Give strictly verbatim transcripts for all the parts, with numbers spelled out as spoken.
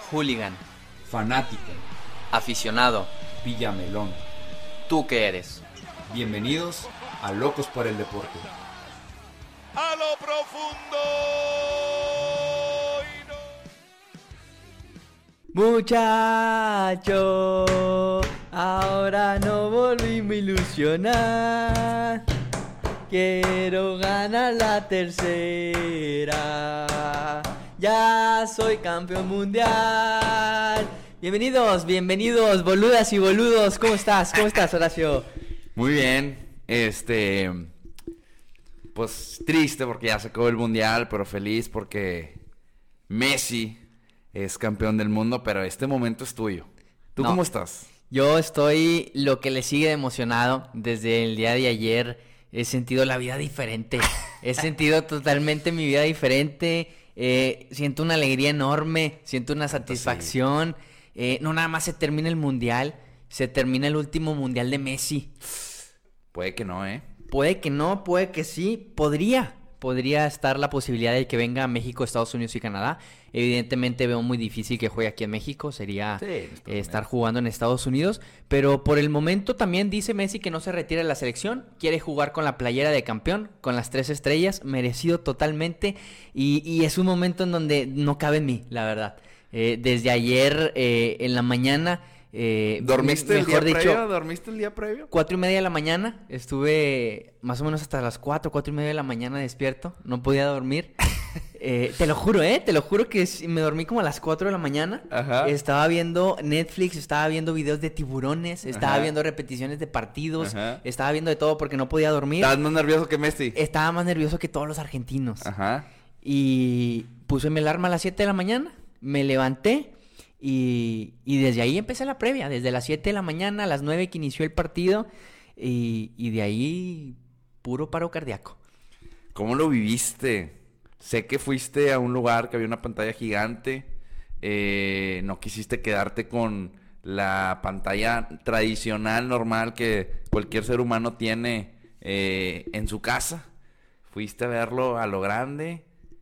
Hooligan, fanático, aficionado, Villamelón. ¿tú qué eres? Bienvenidos a Locos por el Deporte. A lo profundo. Muchacho, ahora no volvimos a ilusionar. Quiero ganar la tercera. Ya soy campeón mundial. Bienvenidos, bienvenidos, boludas y boludos. ¿Cómo estás? ¿Cómo estás, Horacio? Muy bien, este, pues triste porque ya se acabó el mundial, pero feliz porque Messi es campeón del mundo, pero este momento es tuyo. ¿Tú No. cómo estás? Yo estoy lo que le sigue de emocionado. Desde el día de ayer he sentido la vida diferente. He sentido totalmente mi vida diferente. Eh, siento una alegría enorme, siento una satisfacción. Eh, no nada más se termina el mundial, se termina el último mundial de Messi. Puede que no, ¿eh? Puede que no, puede que sí, podría. Podría estar la posibilidad de que venga a México, Estados Unidos y Canadá. Evidentemente veo muy difícil que juegue aquí en México. Sería Sí, eh, está estar bien. jugando en Estados Unidos. Pero por el momento también dice Messi que no se retira de la selección. Quiere jugar con la playera de campeón, con las tres estrellas. Merecido totalmente. Y, y es un momento en donde no cabe en mí, la verdad. Eh, desde ayer eh, en la mañana... Eh, ¿Dormiste me- el día mejor dicho, previo? ¿Dormiste el día previo? Cuatro y media de la mañana, estuve más o menos hasta las cuatro, cuatro y media de la mañana despierto, no podía dormir. Eh, te lo juro, ¿eh? Te lo juro que sí, me dormí como a las cuatro de la mañana. Ajá. Estaba viendo Netflix, estaba viendo videos de tiburones, estaba Ajá. viendo repeticiones de partidos, Ajá. estaba viendo de todo porque no podía dormir. ¿Estás más nervioso que Messi? Estaba más nervioso que todos los argentinos. Ajá. Y puse mi alarma a las siete de la mañana, me levanté y, y desde ahí empecé la previa, desde las siete de la mañana a las nueve que inició el partido y, y de ahí puro paro cardíaco. ¿Cómo lo viviste? Sé que fuiste a un lugar que había una pantalla gigante, eh, no quisiste quedarte con la pantalla tradicional, normal, que cualquier ser humano tiene eh, en su casa. Fuiste a verlo a lo grande.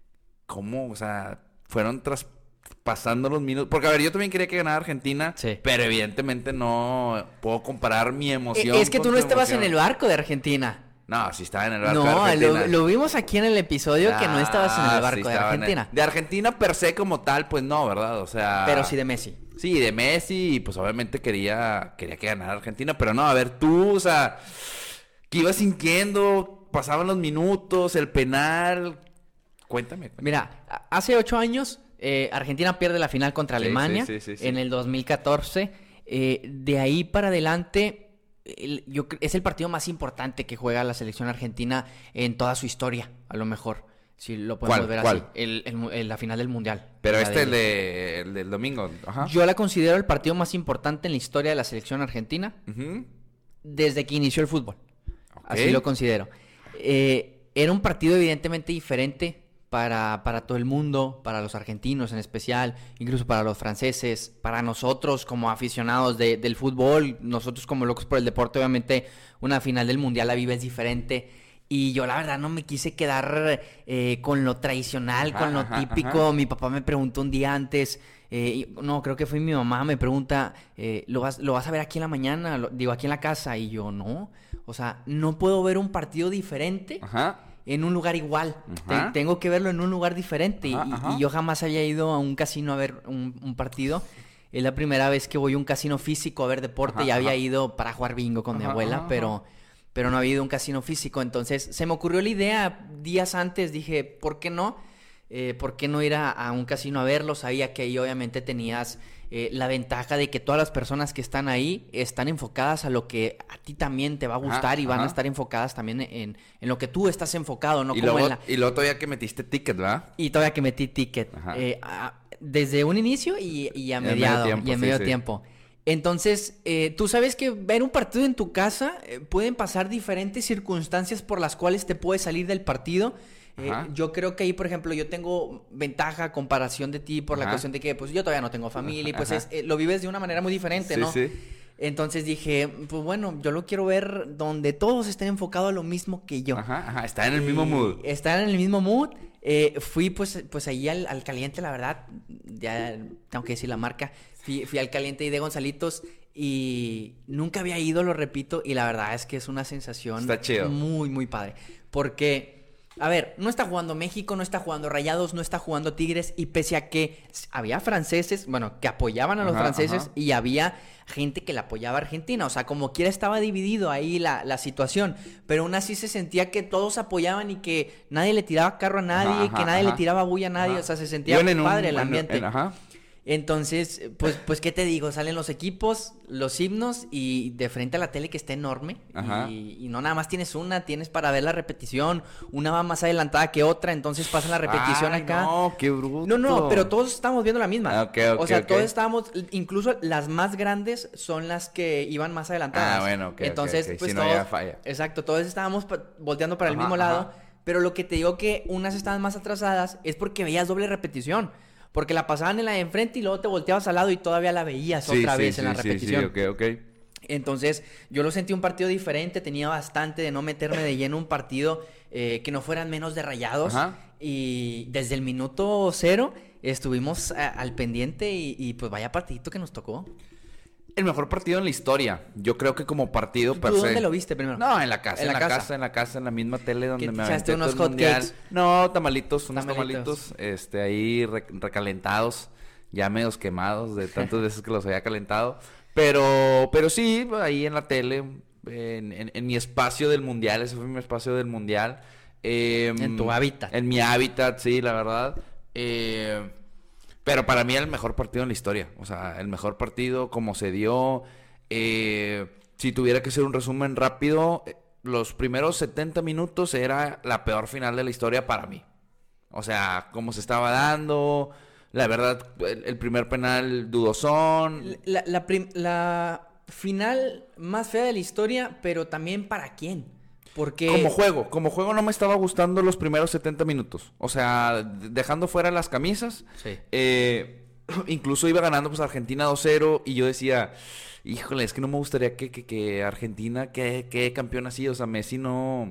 ¿Cómo? O sea, fueron traspasando los minutos. Porque, a ver, yo también quería que ganara Argentina, Sí. pero evidentemente no puedo comparar mi emoción. Eh, es que con tú no tu estabas en emoción. el barco de Argentina. No, sí estaba en el barco de No, Argentina. lo, lo vimos aquí en el episodio que no estabas en Ah, el sí barco de estaba en el- Argentina. De Argentina per se como tal, pues no, ¿verdad? O sea... Pero sí de Messi. Sí, de Messi, y pues obviamente quería, quería que ganara Argentina, pero no, a ver, tú, o sea, ¿qué ibas sintiendo? Pasaban los minutos, el penal. Cuéntame. cuéntame. Mira, a- hace ocho años eh, Argentina pierde la final contra Sí, Alemania sí, sí, sí, sí. en el dos mil catorce. Eh, de ahí para adelante, el- yo, cre- es el partido más importante que juega la selección argentina en toda su historia, a lo mejor, si lo podemos ¿Cuál? ver ¿Cuál? así. El, el mu- el- la final del Mundial. Pero La este, de- el, de, el del domingo, ajá. Yo la considero el partido más importante en la historia de la selección argentina Ujú. desde que inició el fútbol. Ok. Así lo considero. Eh, era un partido evidentemente diferente para, para todo el mundo, para los argentinos en especial, incluso para los franceses, para nosotros como aficionados de- del fútbol, nosotros como locos por el deporte, obviamente una final del Mundial la vives diferente. Y yo la verdad no me quise quedar eh, con lo tradicional, Ajá, con lo ajá, típico. ajá. Mi papá me preguntó un día antes, eh, y- no, creo que fue mi mamá, me pregunta, eh, ¿lo vas, ¿lo vas a ver aquí en la mañana? Lo- digo, aquí en la casa. Y yo, no. O sea, no puedo ver un partido diferente Ajá. en un lugar igual. Ajá. Te- tengo que verlo en un lugar diferente. Ajá, y, ajá. y yo jamás había ido a un casino a ver un, un partido. Es la primera vez que voy a un casino físico a ver deporte. Ajá, Ya había ajá. ido para jugar bingo con mi Ajá, abuela, ajá, pero, ajá. pero no había ido a un casino físico. Entonces se me ocurrió la idea días antes. Dije, ¿por qué no? Eh, ¿por qué no ir a, a un casino a verlo? Sabía que ahí obviamente tenías eh, la ventaja de que todas las personas que están ahí están enfocadas a lo que a ti también te va a Ajá, gustar y van a ajá. estar enfocadas también en, en lo que tú estás enfocado, no y, como luego, en la... y luego todavía que metiste ticket, ¿verdad? Y todavía que metí ticket. Ajá. eh, a- desde un inicio y, y a en medio mediado. tiempo, y en sí, medio sí. tiempo. Entonces, eh, tú sabes que ver un partido en tu casa eh, pueden pasar diferentes circunstancias por las cuales te puedes salir del partido. Eh, Ajá. yo creo que ahí, por ejemplo, yo tengo ventaja a comparación de ti por la Ajá. cuestión de que pues yo todavía no tengo familia y pues Ajá. es, eh, lo vives de una manera muy diferente, Sí, ¿no? sí. Entonces dije, pues bueno, yo lo quiero ver donde todos estén enfocados a lo mismo que yo. Ajá, ajá, está en el mismo Y mood. Están en el mismo mood. Eh, fui pues, pues ahí al, al Caliente, la verdad, ya tengo que decir la marca, fui, fui al Caliente y de Gonzalitos y nunca había ido, lo repito, y la verdad es que es una sensación Está chido. muy, muy padre. Porque, a ver, no está jugando México, no está jugando Rayados, no está jugando Tigres, y pese a que había franceses, bueno, que apoyaban a los Ajá, franceses ajá. y había gente que la apoyaba a Argentina, o sea, como quiera estaba dividido ahí la, la situación, pero aún así se sentía que todos apoyaban y que nadie le tiraba carro a nadie, Ajá, ajá, que nadie ajá. le tiraba bulla a nadie, Ajá. o sea, se sentía Iban en un- padre el en- ambiente. en- ajá. Entonces, pues, pues, ¿qué te digo? Salen los equipos, los himnos y de frente a la tele que está enorme. Ajá. Y, y no nada más tienes una, tienes para ver la repetición. Una va más adelantada que otra, entonces pasa la repetición Ay, acá. No, qué bruto. No, no, pero todos estábamos viendo la misma. Ah, ok, ok, o sea, ok. todos estábamos, incluso las más grandes son las que iban más adelantadas. Ah, bueno, ok, ok, Entonces, ok. pues Si no, todos, ya falla. exacto, todos estábamos pa- volteando para el Ajá, mismo lado. ajá. Pero lo que te digo que unas estaban más atrasadas es porque veías doble repetición. Porque la pasaban en la de enfrente y luego te volteabas al lado y todavía la veías Sí, otra sí, vez sí, en la sí, repetición. Sí, ok, ok. Entonces, yo lo sentí un partido diferente, tenía bastante de no meterme de lleno un partido eh, que no fueran menos de Rayados. Ajá. Y desde el minuto cero estuvimos a- al pendiente y, y pues vaya partidito que nos tocó. El mejor partido en la historia. Yo creo que como partido ¿Tú per se. dónde lo viste primero? No, en la casa, En en, la la casa. casa. en la casa, en la misma tele donde ¿Qué me te echaste, aventé unos todo el hot mundial. cakes? No, tamalitos, unos Tamalitos. tamalitos, este, ahí re- recalentados, ya medios quemados de tantas veces que los había calentado. Pero, pero sí, ahí en la tele, en, en- en mi espacio del mundial, ese fue mi espacio del mundial. Eh, En tu hábitat. En mi hábitat, sí, la verdad. Eh, pero para mí el mejor partido en la historia. O sea, el mejor partido, como se dio. Eh, si tuviera que hacer un resumen rápido, eh, los primeros setenta minutos era la peor final de la historia para mí. O sea, cómo se estaba dando. La verdad, el, el primer penal dudosón. La, la, prim- la final más fea de la historia, pero también para quién. Porque... Como juego, como juego no me estaba gustando los primeros setenta minutos. O sea, de- dejando fuera las camisas. Sí. Eh, incluso iba ganando pues Argentina dos cero y yo decía, híjole, es que no me gustaría que, que, que Argentina quede, quede campeón así. O sea, Messi no...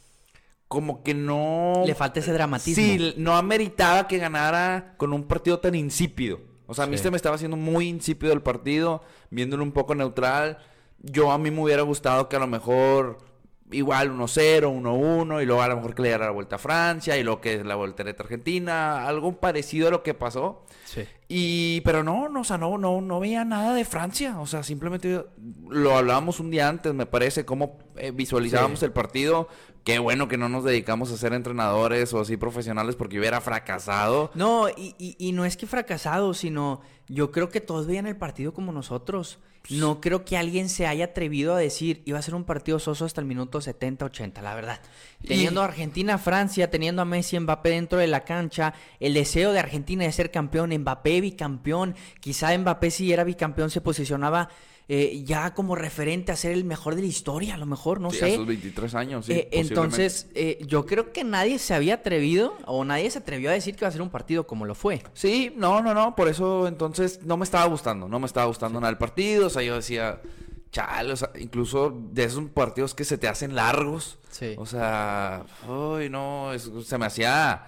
Como que no... Le falta ese dramatismo. Sí, no ameritaba que ganara con un partido tan insípido. O sea, a mí Sí. se me estaba haciendo muy insípido el partido, viéndolo un poco neutral. Yo a mí me hubiera gustado que a lo mejor igual uno cero, uno uno, y luego a lo mejor que le diera la vuelta a Francia, y luego que la voltereta a Argentina, algo parecido a lo que pasó. Sí. Y, pero no, no, o sea, no, no, no veía nada de Francia. O sea, simplemente lo hablábamos un día antes, me parece, cómo eh, visualizábamos Sí. el partido. Qué bueno que no nos dedicamos a ser entrenadores o así profesionales porque hubiera fracasado. No, y, y, y no es que fracasado, sino yo creo que todos veían el partido como nosotros. No creo que alguien se haya atrevido a decir iba a ser un partido soso hasta el minuto setenta, ochenta, la verdad. Teniendo a Argentina, Francia, teniendo a Messi, Mbappé dentro de la cancha, el deseo de Argentina de ser campeón, Mbappé bicampeón, quizá Mbappé si era bicampeón se posicionaba eh, ya como referente a ser el mejor de la historia, a lo mejor, no Sí, sé. a sus veintitrés años, sí, Eh, posiblemente. entonces, eh, yo creo que nadie se había atrevido o nadie se atrevió a decir que iba a ser un partido como lo fue. Sí, no, no, no, por eso entonces no me estaba gustando, no me estaba gustando nada el partido, o sea, yo decía, chale, o sea, incluso de esos partidos que se te hacen largos, Sí. o sea, uy, no, es- se me hacía,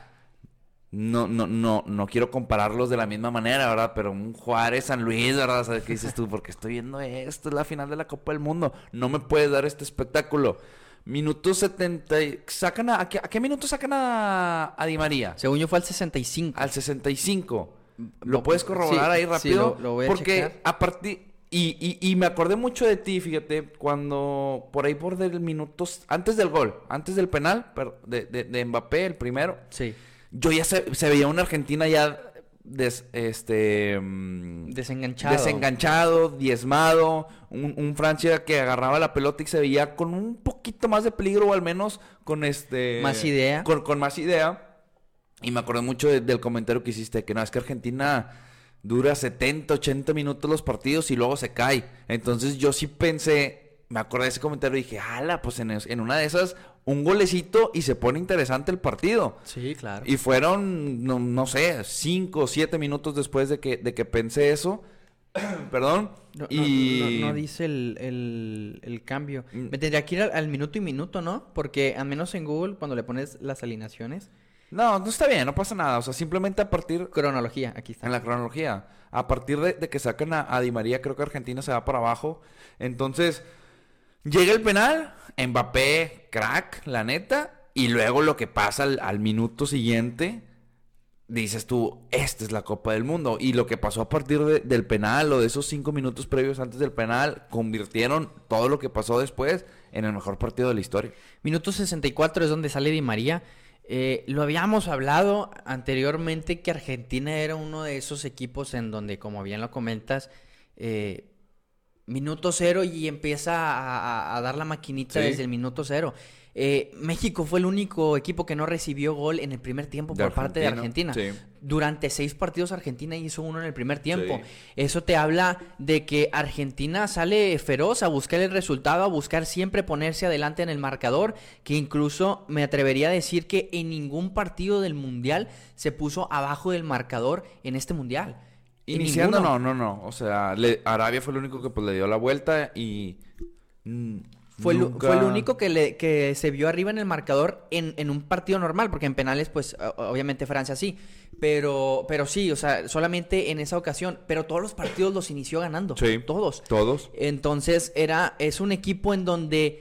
no, no, no, no quiero compararlos de la misma manera, ¿verdad? Pero un Juárez, San Luis, ¿verdad? ¿Sabes qué dices tú? Porque estoy viendo esto, es la final de la Copa del Mundo, no me puedes dar este espectáculo. Minuto setenta, y- sacan a, ¿a qué, a qué minuto sacan a, a Di María? Según yo fue al sesenta y cinco. Al sesenta y cinco. ¿Lo Lo- puedes corroborar sí, ahí sí, rápido? lo- lo voy a Porque checar. a partir... Y, y, y me acordé mucho de ti, fíjate, cuando por ahí por del minutos... Antes del gol, antes del penal per- de, de, de Mbappé, el primero. Sí. Yo ya se, se veía una Argentina ya des- este... mm, Desenganchado. Desenganchado, diezmado. Un, un Francia que agarraba la pelota y se veía con un poquito más de peligro o al menos con este... Más idea. Con, con más idea. Y me acordé mucho de- del comentario que hiciste, que no, es que Argentina dura setenta, ochenta minutos los partidos y luego se cae. Entonces yo sí pensé, me acordé de ese comentario y dije, ala, pues en, es- en una de esas, un golecito y se pone interesante el partido. Sí, claro. Y fueron, no, no sé, cinco o siete minutos después de que, de que pensé eso. Perdón. No, no- y... no- no dice el, el- el cambio. Mm. Me tendría que ir al, al minuto y minuto, ¿no? Porque al menos en Google, cuando le pones las alineaciones, No, no está bien, no pasa nada. O sea, simplemente a partir... Cronología, aquí está. En la cronología. A partir de, de que sacan a, a Di María, creo que Argentina se va para abajo. Entonces, llega el penal, Mbappé, crack, la neta. Y luego lo que pasa al, al minuto siguiente, dices tú, esta es la Copa del Mundo. Y lo que pasó a partir de, del penal o de esos cinco minutos previos antes del penal, convirtieron todo lo que pasó después en el mejor partido de la historia. Minuto sesenta y cuatro es donde sale Di María. Eh, lo habíamos hablado anteriormente que Argentina era uno de esos equipos en donde, como bien lo comentas, eh, minuto cero y empieza a, a, a dar la maquinita Sí. desde el minuto cero. Eh, México fue el único equipo que no recibió gol en el primer tiempo De por parte de Argentina, Argentina. sí. Durante seis partidos Argentina hizo uno en el primer tiempo. Sí. Eso te habla de que Argentina sale feroz a buscar el resultado, a buscar siempre ponerse adelante en el marcador, que incluso me atrevería a decir que en ningún partido del Mundial se puso abajo del marcador en este Mundial. En Iniciando, ninguno. no, no, no. O sea, le- Arabia fue el único que pues le dio la vuelta y... mm, Fue, el, nunca- fue el único que, le, que se vio arriba en el marcador en, en un partido normal, porque en penales, pues, o- obviamente Francia sí. Pero, pero sí, o sea, solamente en esa ocasión. Pero todos los partidos los inició ganando. Sí. Todos. Todos. Entonces, era, es un equipo en donde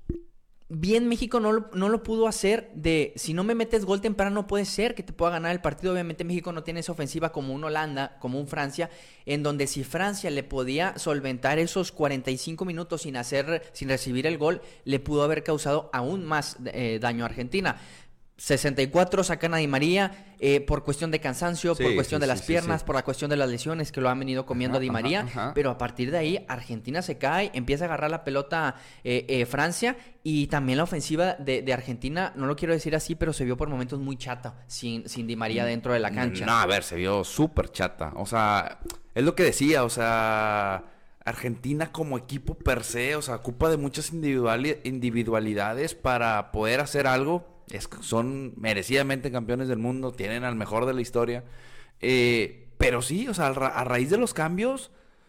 bien México no lo, no lo pudo hacer de, si no me metes gol temprano, no puede ser que te pueda ganar el partido. Obviamente México no tiene esa ofensiva como un Holanda, como un Francia, en donde si Francia le podía solventar esos cuarenta y cinco minutos sin hacer, sin recibir el gol, le pudo haber causado aún más eh, daño a Argentina. sesenta y cuatro sacan a Di María eh, por cuestión de cansancio, Sí, por cuestión sí, de sí, las sí, piernas, sí. por la cuestión de las lesiones que lo han venido comiendo Ajá, a Di ajá, María. ajá. Pero a partir de ahí, Argentina se cae, empieza a agarrar la pelota eh, eh, Francia, y también la ofensiva de, de Argentina, no lo quiero decir así, pero se vio por momentos muy chata, sin, sin Di María dentro de la cancha. No, a ver, se vio súper chata. O sea, es lo que decía, o sea... Argentina como equipo per se, o sea, ocupa de muchas individuali- individualidades para poder hacer algo. Es, son merecidamente campeones del mundo, tienen al mejor de la historia. Eh, pero sí, o sea, a, ra- a raíz de los cambios,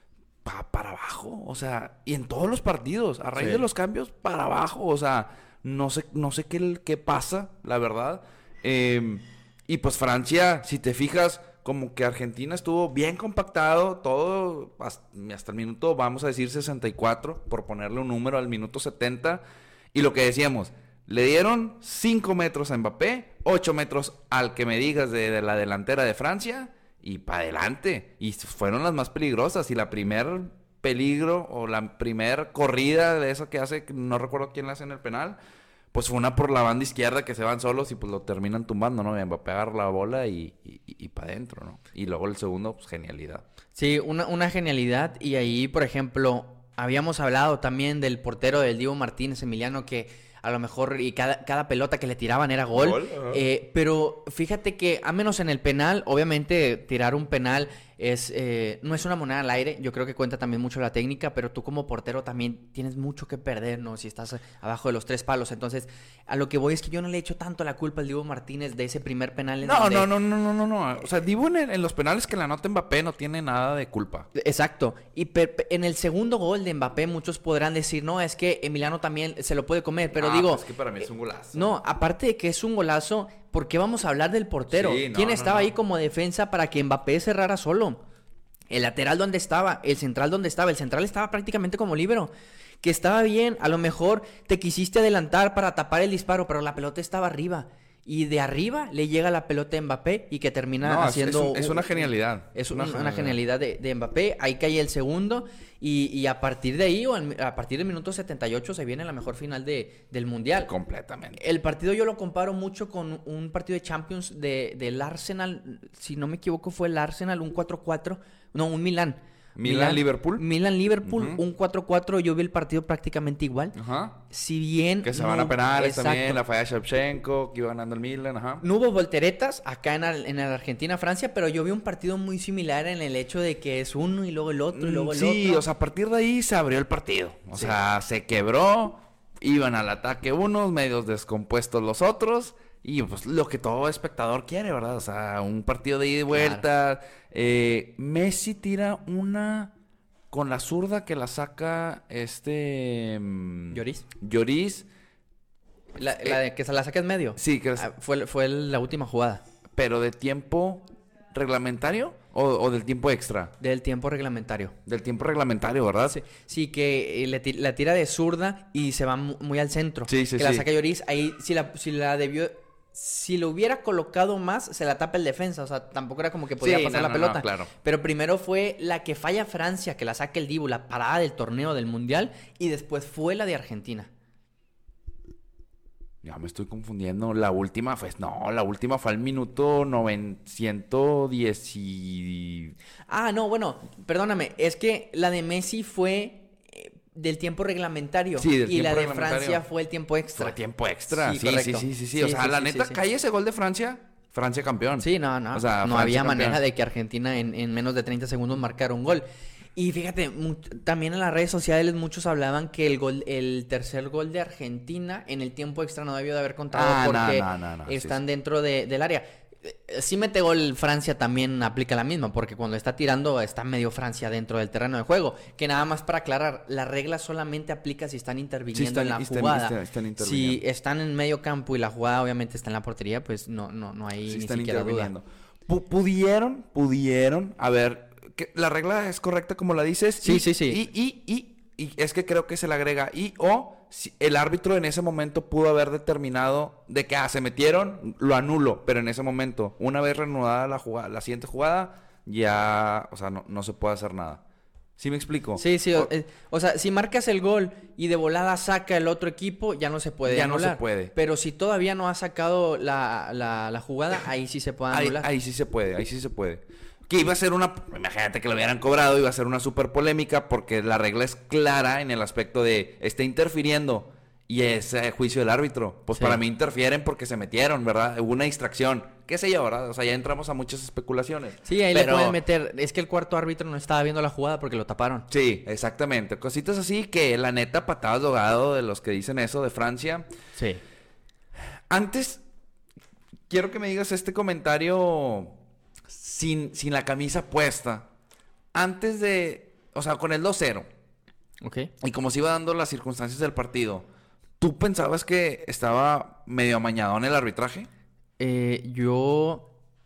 pa- para abajo. O sea, y en todos los partidos, a raíz Sí. de los cambios, para abajo. O sea, no sé, no sé qué, qué pasa, la verdad. Eh, y pues Francia, si te fijas... Como que Argentina estuvo bien compactado, todo hasta, hasta el minuto, vamos a decir, sesenta y cuatro, por ponerle un número al minuto setenta. Y lo que decíamos, le dieron cinco metros a Mbappé, ocho metros al que me digas de, de la delantera de Francia, y para adelante. Y fueron las más peligrosas. Y la primer peligro, o la primer corrida de esa que hace, no recuerdo quién la hace en el penal, pues fue una por la banda izquierda que se van solos y pues lo terminan tumbando, ¿no? Y Mbappé agarra la bola y, y, y para adentro, ¿no? Y luego el segundo, pues genialidad. Sí, una, una genialidad. Y ahí, por ejemplo, habíamos hablado también del portero del Diego Martínez, Emiliano, que a lo mejor y cada, cada pelota que le tiraban era gol. Gol, ajá. Eh, pero fíjate que, a menos en el penal, obviamente tirar un penal es eh, no es una moneda al aire. Yo creo que cuenta también mucho la técnica, pero tú como portero también tienes mucho que perder, ¿no? Si estás abajo de los tres palos. Entonces, a lo que voy es que yo no le he hecho tanto la culpa al Diego Martínez de ese primer penal. En No, donde... no, no, no, no, no, no. O sea, Dibu en, el- en los penales que la anota Mbappé no tiene nada de culpa. Exacto. Y per- per- en el segundo gol de Mbappé muchos podrán decir, no, es que Emiliano también se lo puede comer, pero Ah, digo... pues es que para mí es un golazo. No, aparte de que es un golazo, ¿por qué vamos a hablar del portero? Sí, no, ¿Quién no, estaba no. ahí como defensa para que Mbappé cerrara solo? El lateral donde estaba, el central donde estaba, el central estaba prácticamente como líbero, que estaba bien, a lo mejor te quisiste adelantar para tapar el disparo, pero la pelota estaba arriba. Y de arriba le llega la pelota a Mbappé y que termina No, es- haciendo... es un- es un- una genialidad. Es Una un- una, genialidad. genialidad de, de Mbappé. Ahí cae el segundo. Y, y a partir de ahí, o al- a partir del minuto setenta y ocho, se viene la mejor final de, del Mundial. Completamente. El partido yo lo comparo mucho con un partido de Champions de, del Arsenal. Si no me equivoco, fue el Arsenal, un cuatro cuatro. No, un Milán. Milan-Liverpool. Milan-Liverpool, Ujú. un cuatro cuatro. Yo vi el partido prácticamente igual. Ajá. Si bien... Que se no- van a penales exacto. también, la falla de Shevchenko, que iba ganando el Milan, ajá. No hubo volteretas acá en, el- en el Argentina-Francia, pero yo vi un partido muy similar en el hecho de que es uno y luego el otro y luego el Sí, otro. o sea, a partir de ahí se abrió el partido. O Sí. sea, se quebró, iban al ataque unos, medios descompuestos los otros. Y pues lo que todo espectador quiere, ¿verdad? O sea, un partido de ida y vuelta. Eh, Messi tira una con la zurda que la saca este... mm, Lloris. Lloris. La, la de que se la saca en medio. Sí, que Ah, fue, fue la última jugada pero de tiempo reglamentario o, o del tiempo extra. del tiempo reglamentario. Del tiempo reglamentario, ¿verdad? Sí, sí, que eh, le ti- la tira de zurda y se va mu- muy al centro. Sí, sí, que la sí. saca Lloris. Ahí, si la, si la debió... Si lo hubiera colocado más, se la tapa el defensa. O sea, tampoco era como que podía Sí, pasar no, la no, no, pelota. claro. Pero primero fue la que falla Francia, que la saca el Dibu, la parada del torneo del Mundial. Y después fue la de Argentina. Ya me estoy confundiendo. La última fue... No, la última fue al minuto novecientos diez y... Ah, no, bueno, perdóname. Es que la de Messi fue eh, del tiempo reglamentario. Sí, del y la tiempo de reglamentario. Francia fue el tiempo extra. Fue tiempo extra. Sí, Sí, sí, correcto. sí, sí, sí. Sí, O sea, sí, la sí, neta, sí, sí. cae ese gol de Francia, Francia campeón. Sí, no, no. O sea, no Francia había campeón. manera de que Argentina en, en menos de treinta segundos marcara un gol. Y fíjate, mu- también en las redes sociales muchos hablaban que el gol, el tercer gol de Argentina en el tiempo extra no debió de haber contado Ah, no, porque no, no, no, sí, están sí. dentro de- del área. Eh, Si mete gol Francia también aplica la misma, porque cuando está tirando está medio Francia dentro del terreno de juego. Que nada más para aclarar, la regla solamente aplica si están interviniendo están- en la están- jugada. están- están si interviniendo. están en medio campo y la jugada obviamente está en la portería, pues no, no, no hay Sí, ni están siquiera duda. interviniendo. Pu- pudieron, pudieron, a ver, que la regla es correcta como la dices. Sí, y, sí, sí. Y, y, y, y es que creo que se le agrega y o si el árbitro en ese momento pudo haber determinado de que ah, se metieron, lo anulo, pero en ese momento, una vez reanudada la jugada, la siguiente jugada, ya, o sea, no, no se puede hacer nada. ¿Sí me explico? Sí, sí, o, O- eh, o sea, si marcas el gol y de volada saca el otro equipo, ya no se puede Ya no se anular. puede. Pero si todavía no ha sacado la, la, la jugada, ahí sí se puede Ahí, anular. ahí sí se puede, ahí sí se puede. Que iba a ser una... Imagínate que lo hubieran cobrado, iba a ser una súper polémica porque la regla es clara en el aspecto de está interfiriendo y es eh, juicio del árbitro. Pues Sí. para mí interfieren porque se metieron, ¿verdad? Hubo una distracción. ¿Qué sé yo, verdad? O sea, ya entramos a muchas especulaciones. Sí, ahí Pero- le pueden meter. Es que el cuarto árbitro no estaba viendo la jugada porque lo taparon. Sí, exactamente. Cositas así que la neta patadas de ahogado de los que dicen eso de Francia. Sí. Antes, quiero que me digas este comentario sin, sin la camisa puesta. Antes de, o sea, con el dos cero. Ok. Y como se iba dando las circunstancias del partido, ¿tú pensabas que estaba medio amañado en el arbitraje? Eh, yo.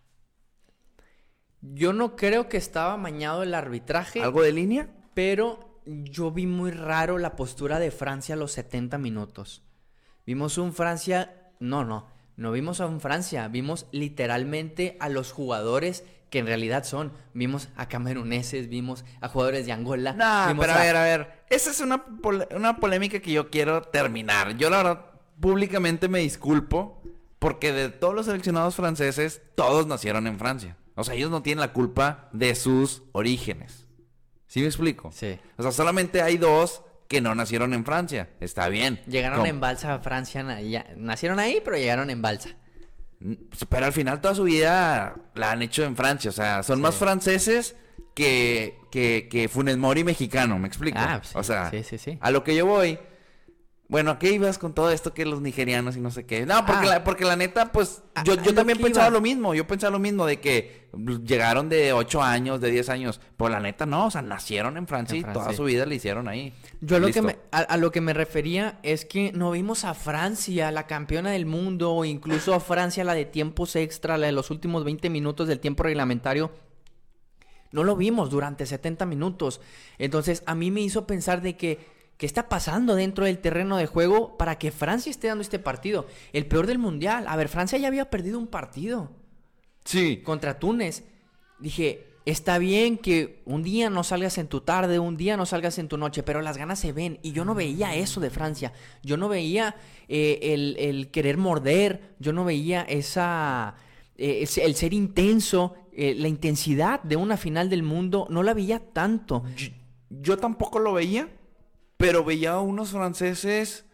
Yo no creo que estaba amañado el arbitraje. ¿Algo de línea? Pero yo vi muy raro la postura de Francia a los setenta minutos. Vimos un Francia... No, no. No vimos a un Francia. Vimos literalmente a los jugadores que en realidad son. Vimos a cameruneses, vimos a jugadores de Angola. No, vimos pero a ver, a ver. Esa es una, pole- una polémica que yo quiero terminar. Yo la verdad públicamente me disculpo porque de todos los seleccionados franceses, todos nacieron en Francia. O sea, ellos no tienen la culpa de sus orígenes. ¿Sí me explico? Sí. O sea, solamente hay dos que no nacieron en Francia. Está bien. Llegaron ¿Cómo? en balsa a Francia. na- ya- nacieron ahí, pero llegaron en balsa. Pero al final toda su vida la han hecho en Francia. O sea, son Sí. más franceses que, que, que Funes Mori mexicano, ¿me explico? Ah, sí, o sea, sí, sí, sí. a lo que yo voy... Bueno, ¿a qué ibas con todo esto que los nigerianos y no sé qué? No, porque, Ah. la, porque la neta, pues, A- yo, a yo lo también que pensaba iba. lo mismo. Yo pensaba lo mismo de que llegaron de ocho años, de diez años. Pues la neta no, o sea, nacieron en Francia En y Francia. toda su vida le hicieron ahí. Yo a lo, que Listo. me, a, a lo que me refería es que no vimos a Francia, la campeona del mundo, o incluso a Francia, la de tiempos extra, la de los últimos veinte minutos del tiempo reglamentario. No lo vimos durante setenta minutos. Entonces, a mí me hizo pensar de que, ¿qué está pasando dentro del terreno de juego para que Francia esté dando este partido? El peor del mundial. A ver, Francia ya había perdido un partido Sí. contra Túnez. Dije, está bien que un día no salgas en tu tarde, un día no salgas en tu noche, pero las ganas se ven. Y yo no veía eso de Francia. Yo no veía eh, el, el querer morder. Yo no veía esa... eh, ese- el ser intenso. eh, la intensidad de una final del mundo. No la veía tanto. Yo, yo tampoco lo veía, pero veía a unos franceses...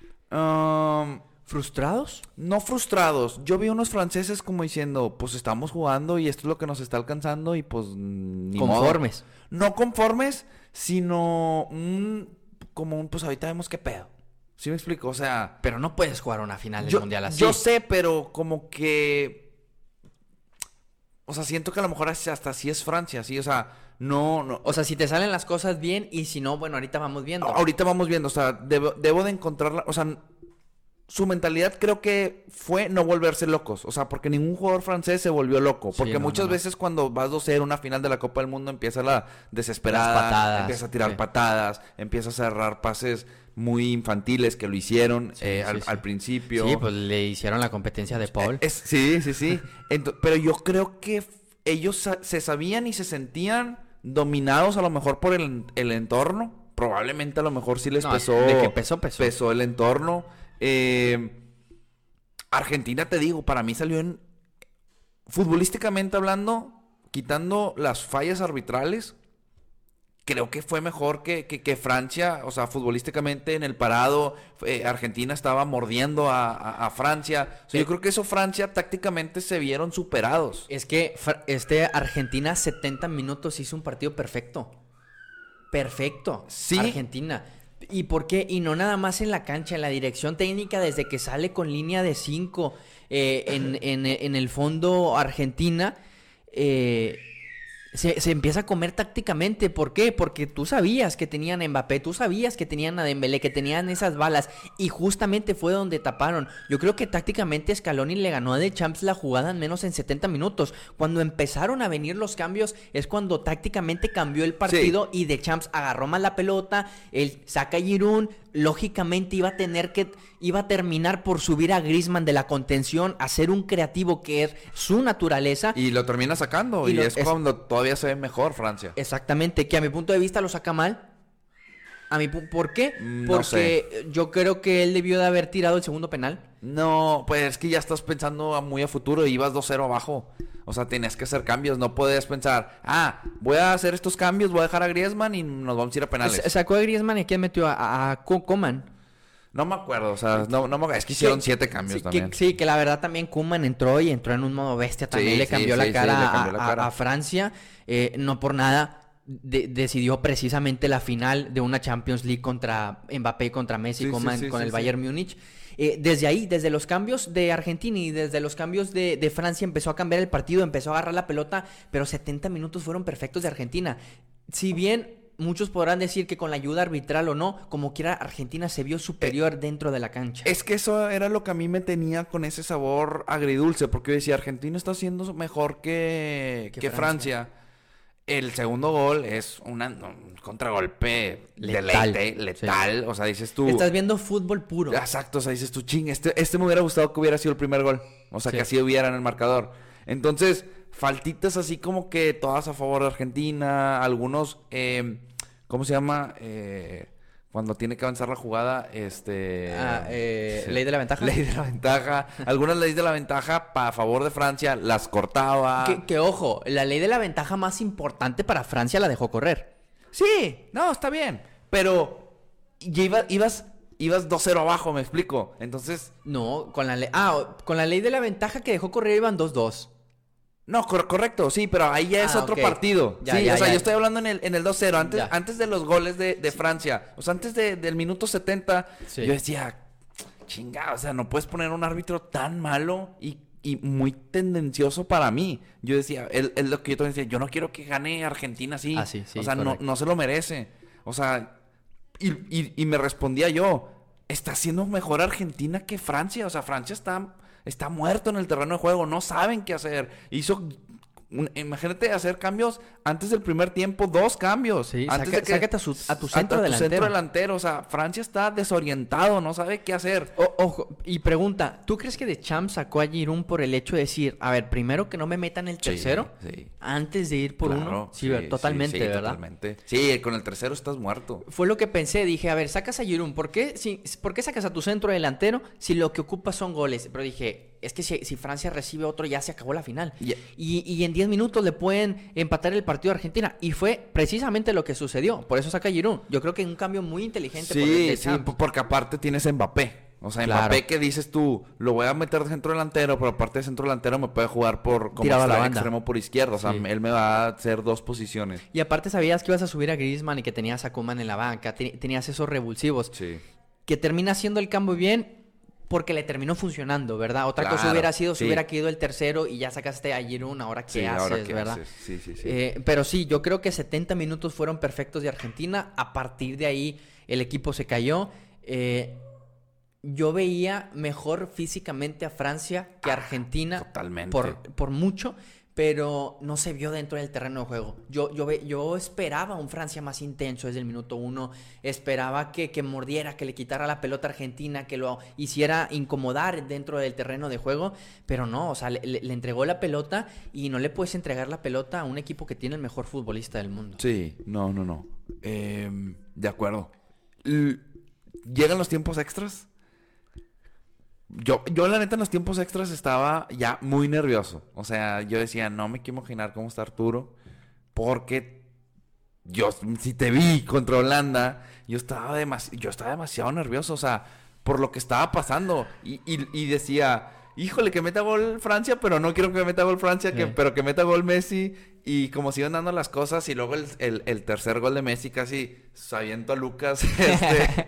um, ¿Frustrados? no frustrados. Yo vi unos franceses como diciendo, pues estamos jugando y esto es lo que nos está alcanzando y pues ni Conformes. modo. No conformes, sino un, como un, pues ahorita vemos qué pedo. ¿Sí me explico? O sea, Pero no puedes jugar una final del yo, mundial así. yo sé, pero como que... O sea, siento que a lo mejor hasta así es Francia, sí, o sea, no, no. O sea, si te salen las cosas bien y si no, bueno, ahorita vamos viendo. Ahorita vamos viendo, o sea, debo, debo de encontrarla, o sea, su mentalidad creo que fue no volverse locos. O sea, porque ningún jugador francés se volvió loco. Porque Sí, no, muchas no, no. veces cuando vas dos cero una final de la Copa del Mundo empieza la desesperada. Las patadas, empieza a tirar sí. patadas. Empieza a cerrar pases muy infantiles que lo hicieron Sí, eh, sí, al, sí. al principio. Sí, pues le hicieron la competencia de Paul. Eh, es- sí, sí, sí. Ento- pero yo creo que f- ellos sa- se sabían y se sentían dominados a lo mejor por el, el entorno. Probablemente a lo mejor sí les No, pesó. de que pesó, pesó. Pesó el entorno. Eh, Argentina, te digo, para mí salió en... Futbolísticamente hablando, quitando las fallas arbitrales, creo que fue mejor que, que, que Francia. O sea, futbolísticamente en el parado, eh, Argentina estaba mordiendo a, a- a Francia. O sea, Sí. yo creo que eso Francia tácticamente se vieron superados. Es que Fra- este Argentina setenta minutos hizo un partido perfecto. Perfecto. Sí. Argentina. ¿Y por qué? Y no nada más en la cancha, en la dirección técnica, desde que sale con línea de cinco eh, en, en- en el fondo Argentina, eh, se, se empieza a comer tácticamente. ¿Por qué? Porque tú sabías que tenían a Mbappé, tú sabías que tenían a Dembélé, que tenían esas balas, y justamente fue donde taparon. Yo creo que tácticamente Scaloni le ganó a Deschamps la jugada en menos en setenta minutos. Cuando empezaron a venir los cambios es cuando tácticamente cambió el partido y Deschamps agarró más la pelota, él saca a Giroud, lógicamente iba a tener que, iba a terminar por subir a Griezmann de la contención, hacer un creativo que es su naturaleza. Y lo termina sacando. Y Y, lo- es, es- cuando todavía se ve mejor Francia. Exactamente, que a mi punto de vista lo saca mal. A mi pu- ¿Por qué? Mm, no Porque yo creo que él debió de haber tirado el segundo penal. No, pues es que ya estás pensando a muy a futuro y ibas dos cero abajo. O sea, tenías que hacer cambios. No puedes pensar, ah, voy a hacer estos cambios, voy a dejar a Griezmann y nos vamos a ir a penales. S- Sacó a Griezmann y quién metió a, a, a Co- Coman. No me acuerdo, o sea, no, no me... es que hicieron Sí, siete cambios sí, también. Que, sí, que la verdad también Koeman entró y entró en un modo bestia. También Sí, le sí, cambió sí, la sí, cara, le a- cambió la a, cara. a Francia. Eh, no por nada de- decidió precisamente la final de una Champions League contra Mbappé y contra Messi, Sí, sí, Koeman sí, con sí, el sí. Bayern Múnich. Eh, desde ahí, desde los cambios de Argentina y desde los cambios de, de Francia, empezó a cambiar el partido, empezó a agarrar la pelota, pero setenta minutos fueron perfectos de Argentina. Si bien muchos podrán decir que con la ayuda arbitral o no, como quiera, Argentina se vio superior dentro de la cancha. Es que eso era lo que a mí me tenía con ese sabor agridulce, porque yo decía, Argentina está haciendo mejor que, Que que Francia. El segundo gol es una, un contragolpe Letal. deleite, letal. O sea, dices tú... Estás viendo fútbol puro. Exacto, o sea, dices tú, ching, este, este me hubiera gustado que hubiera sido el primer gol. O sea, Sí. que así hubiera en el marcador. Entonces, faltitas así como que todas a favor de Argentina, algunos, eh, ¿cómo se llama? Eh, cuando tiene que avanzar la jugada, este... Ah, eh, sí. ley de la ventaja. Ley de la ventaja. Algunas leyes de la ventaja pa- a favor de Francia las cortaba. Que, que ojo, la ley de la ventaja más importante para Francia la dejó correr. Sí, no, está bien. Pero ya iba- ibas, ibas dos cero abajo, me explico. Entonces... No, con la ley. Ah, con la ley de la ventaja que dejó correr iban dos dos. No, cor- correcto, sí, pero ahí ya es Ah, otro ok. partido. Ya, sí, ya, o sea, ya. yo estoy hablando en el, en el dos cero, antes, Ya. antes de los goles de, de Francia. O sea, antes de- del minuto setenta, Sí. yo decía, chinga, o sea, no puedes poner un árbitro tan malo y, y muy tendencioso para mí. Yo decía, es es lo que yo también decía, yo no quiero que gane Argentina así. Ah, sí, sí, o sea, no, correcto. no se lo merece. O sea, y, y, y me respondía yo, está siendo mejor Argentina que Francia. O sea, Francia está, está muerto en el terreno de juego, no saben qué hacer. Hizo... un- imagínate hacer cambios antes del primer tiempo, dos cambios. Sí, antes saca- de que, sácate a su- a tu centro tu delantero. centro delantero. O sea, Francia está desorientado, no sabe qué hacer. O- ojo, y pregunta, ¿tú crees que Deschamps sacó a Giroud por el hecho de decir, a ver, primero que no me metan el tercero Sí, antes de ir por claro, uno? Sí, ver, totalmente, sí, ¿verdad? Totalmente. Sí, con el tercero estás muerto. Fue lo que pensé, dije, a ver, sacas a Giroud, ¿por qué, si, ¿por qué sacas a tu centro delantero si lo que ocupas son goles? Pero dije, es que si, si Francia recibe otro ya se acabó la final. Y- Y, y en diez minutos le pueden empatar el partido a Argentina. Y fue precisamente lo que sucedió. Por eso saca a Giroud. Yo creo que un cambio muy inteligente por el Sí, sí, Deschamps. p- porque aparte tienes a Mbappé. O sea, Claro. Mbappé que dices tú, lo voy a meter de centro delantero, pero aparte de centro delantero me puede jugar por como Tirado a la extra- banda. extremo por izquierda. O sea, Sí. él me va a hacer dos posiciones. Y aparte sabías que ibas a subir a Griezmann y que tenías a Koeman en la banca. Te- tenías esos revulsivos. Sí. Que termina haciendo el cambio bien porque le terminó funcionando, ¿verdad? Otra cosa Claro, hubiera sido si sí. hubiera caído el tercero y ya sacaste a Giroud. Ahora qué Sí, haces, ahora qué ¿verdad? haces. Sí, sí, sí. Eh, pero sí, yo creo que setenta minutos fueron perfectos de Argentina. A partir de ahí el equipo se cayó. Eh, yo veía mejor físicamente a Francia que a Argentina. Totalmente. Por, por mucho, pero no se vio dentro del terreno de juego. Yo, yo, ve, yo esperaba un Francia más intenso desde el minuto uno. Esperaba que, que mordiera, que le quitara la pelota a Argentina, que lo hiciera incomodar dentro del terreno de juego. Pero no, o sea, le, le entregó la pelota y no le puedes entregar la pelota a un equipo que tiene el mejor futbolista del mundo. Sí, no, no, no. Eh, de acuerdo. L- ¿Llegan los tiempos extras? Yo, yo la neta en los tiempos extras estaba ya muy nervioso. O sea, yo decía, no me quiero imaginar cómo está Arturo. Porque yo, si te vi contra Holanda, yo estaba, demasi- yo estaba demasiado nervioso. O sea, por lo que estaba pasando. Y, y, y decía, híjole, que meta gol Francia, pero no quiero que meta gol Francia, que, Sí. pero que meta gol Messi. Y como se iban dando las cosas. Y luego el, el, el tercer gol de Messi casi sabiendo a Lucas. Este,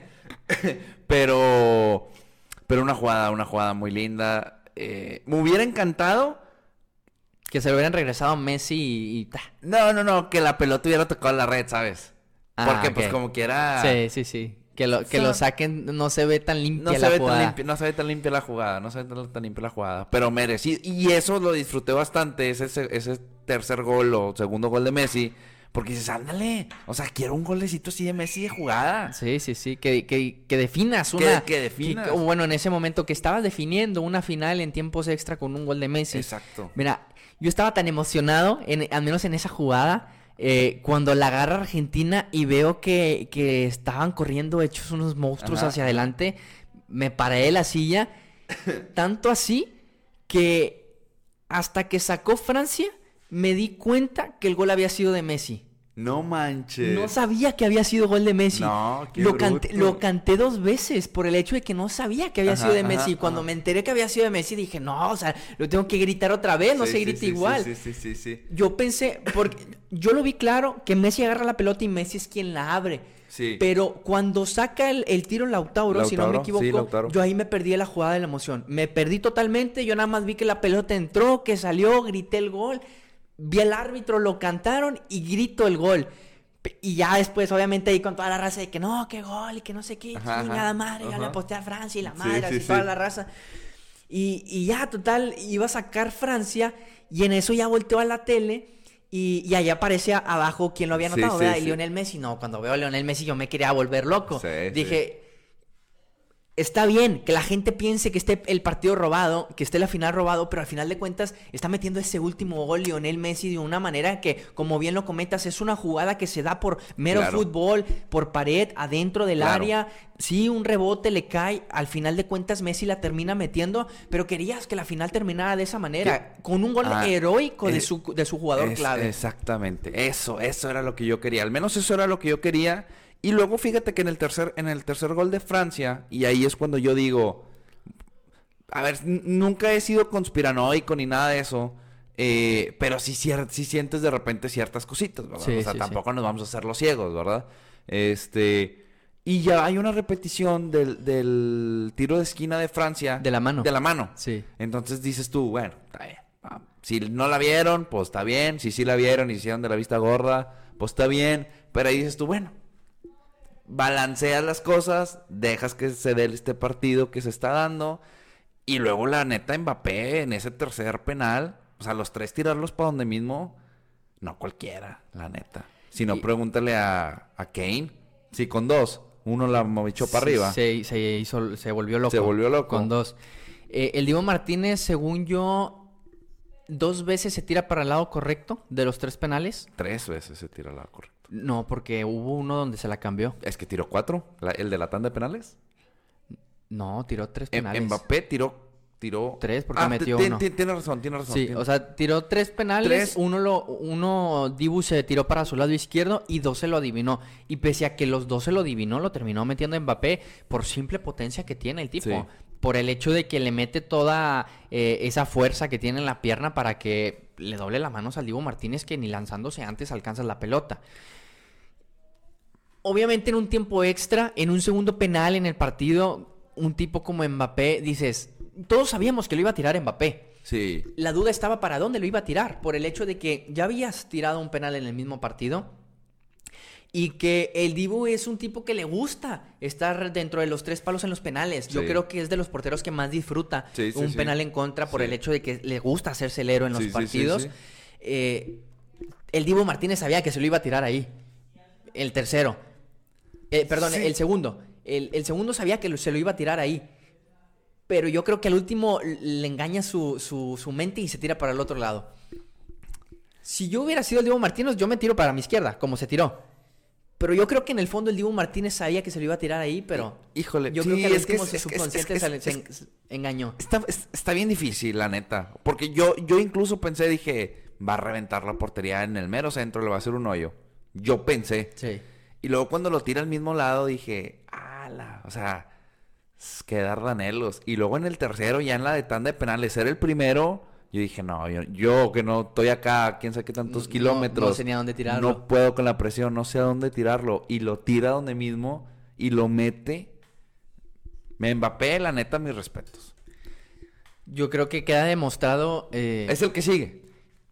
pero... Pero una jugada, una jugada muy linda. Eh, me hubiera encantado. Que se lo hubieran regresado Messi y... y ta. No, no, no, que la pelota hubiera tocado la red, ¿sabes? Ah, Porque ok. pues como quiera... Sí, sí, sí. Que lo, que So- lo saquen, no se ve tan limpia No se, la ve jugada. tan limpia, no se ve tan limpia la jugada, no se ve tan, tan limpia la jugada. Pero merecido. Y eso lo disfruté bastante, ese, ese tercer gol o segundo gol de Messi. Porque dices, ándale, o sea, quiero un golecito así de Messi de jugada. Sí, sí, sí, que, que, que definas Que- una... que definas. que- bueno, en ese momento que estabas definiendo una final en tiempos extra con un gol de Messi. Exacto. Mira, yo estaba tan emocionado, en, al menos en esa jugada, eh, cuando la agarra Argentina y veo que, que estaban corriendo hechos unos monstruos Ajá. hacia adelante, me paré de la silla, tanto así que hasta que sacó Francia, me di cuenta que el gol había sido de Messi. No manches. No sabía que había sido gol de Messi. No, qué lo canté, bruto. lo canté dos veces por el hecho de que no sabía que había Ajá, sido de ajá, Messi. Cuando ajá. me enteré que había sido de Messi, dije, no, o sea, lo tengo que gritar otra vez, no Sí, se sí, grita sí, igual. Sí, sí, sí, sí, sí. Yo pensé, porque yo lo vi claro, que Messi agarra la pelota y Messi es quien la abre. Sí. Pero cuando saca el, el tiro Lautaro, si no me Lautaro, equivoco, sí, Lautaro. yo ahí me perdí de la jugada de la emoción. Me perdí totalmente, yo nada más vi que la pelota entró, que salió, grité el gol, vi al árbitro, lo cantaron y grito el gol. Pe- Y ya después, obviamente, ahí con toda la raza de que no, qué gol, y que no sé qué, Ajá, chingada ajá, madre, ya le ajá. aposté a Francia y la Sí, madre, sí, así sí. toda la raza. Y, y ya, total, iba a sacar Francia y en eso ya volteó a la tele y, y allá aparece a- abajo quien lo había Sí, anotado, sí, ¿verdad? sí. Y Lionel Messi, no, cuando veo a Lionel Messi yo me quería volver loco. Sí, Dije, está bien que la gente piense que esté el partido robado, que esté la final robado, pero al final de cuentas está metiendo ese último gol Lionel Messi de una manera que, como bien lo comentas, es una jugada que se da por mero Claro. fútbol, por pared, adentro del Claro. área. Sí, un rebote le cae, al final de cuentas Messi la termina metiendo, pero querías que la final terminara de esa manera, con un gol Ah, heroico de eh, su, de su jugador Es- clave. Exactamente. Eso, eso era lo que yo quería. Al menos eso era lo que yo quería. Y luego fíjate que en el tercer, en el tercer gol de Francia, y ahí es cuando yo digo, a ver, n- nunca he sido conspiranoico ni nada de eso, eh, pero sí, cier- sí sientes de repente ciertas cositas, ¿verdad? Sí, o sea, sí, tampoco nos vamos a hacer los ciegos, ¿verdad? Este, y ya hay una repetición del, del tiro de esquina de Francia. De la mano. De la mano. Sí. Entonces dices tú, bueno, está bien. ah, Si no la vieron, pues está bien. Si sí la vieron y hicieron de la vista gorda, pues está bien. Pero ahí dices tú, bueno, balanceas las cosas, dejas que se dé este partido que se está dando. Y luego la neta Mbappé en ese tercer penal, o sea, los tres tirarlos para donde mismo, no cualquiera, la neta. Si no, Y- pregúntale a, a Kane. Sí, con dos. Uno la echó para Sí, arriba. Se, se hizo, se volvió loco. Se volvió loco. Con dos. Eh, el Divo Martínez, según yo, dos veces se tira para el lado correcto de los tres penales. Tres veces se tira la correcta. No, porque hubo uno donde se la cambió. Es que tiró cuatro. La- el de la tanda de penales. No, tiró tres Em- penales. Mbappé tiró. tiró... Tres, porque Ah, metió ti- uno. ti- Tiene razón, tiene razón. Sí, tiene- o sea, tiró tres penales, Tres. uno lo, uno Dibu se tiró para su lado izquierdo y dos se lo adivinó. Y pese a que los dos se lo adivinó, lo terminó metiendo Mbappé por simple potencia que tiene el tipo. Sí. Por el hecho de que le mete toda eh, esa fuerza que tiene en la pierna para que le doble las manos al Dibu Martínez que ni lanzándose antes alcanza la pelota. Obviamente en un tiempo extra, en un segundo penal en el partido, un tipo como Mbappé, dices, todos sabíamos que lo iba a tirar Mbappé. Sí. La duda estaba para dónde lo iba a tirar, por el hecho de que ya habías tirado un penal en el mismo partido Y que el Dibu es un tipo que le gusta estar dentro de los tres palos en los penales. Yo Sí. creo que es de los porteros que más disfruta Sí, sí, un sí. penal en contra por Sí. el hecho de que le gusta hacerse el héroe en los Sí, sí, sí, partidos. sí. Eh, el Dibu Martínez sabía que se lo iba a tirar ahí. El tercero. Eh, perdón, Sí. el segundo. El, el segundo sabía que lo- se lo iba a tirar ahí. Pero yo creo que al último le engaña su, su, su mente y se tira para el otro lado. Si yo hubiera sido el Dibu Martínez, yo me tiro para mi izquierda, como se tiró. Pero yo creo que en el fondo el Dibu Martínez sabía que se lo iba a tirar ahí, pero... Híjole, yo sí, creo que al es que último es- su es que es- subconsciente es- se, le- es- se es- en- engañó. Está, es- está bien difícil, la neta. Porque yo, yo incluso pensé, dije, va a reventar la portería en el mero centro, le va a hacer un hoyo. Yo pensé. Sí. Y luego cuando lo tira al mismo lado dije, ala, o sea, s- quedar anhelos. Y luego en el tercero, ya en la de tanda de penales, ser el primero, yo dije, no, yo, yo que no estoy acá, quién sabe qué tantos No- kilómetros. no sé ni a dónde tirarlo. No puedo con la presión, no sé a dónde tirarlo. Y lo tira donde mismo y lo mete. Me Mbappé, la neta, mis respetos. Yo creo que queda demostrado... eh, Es el que sigue.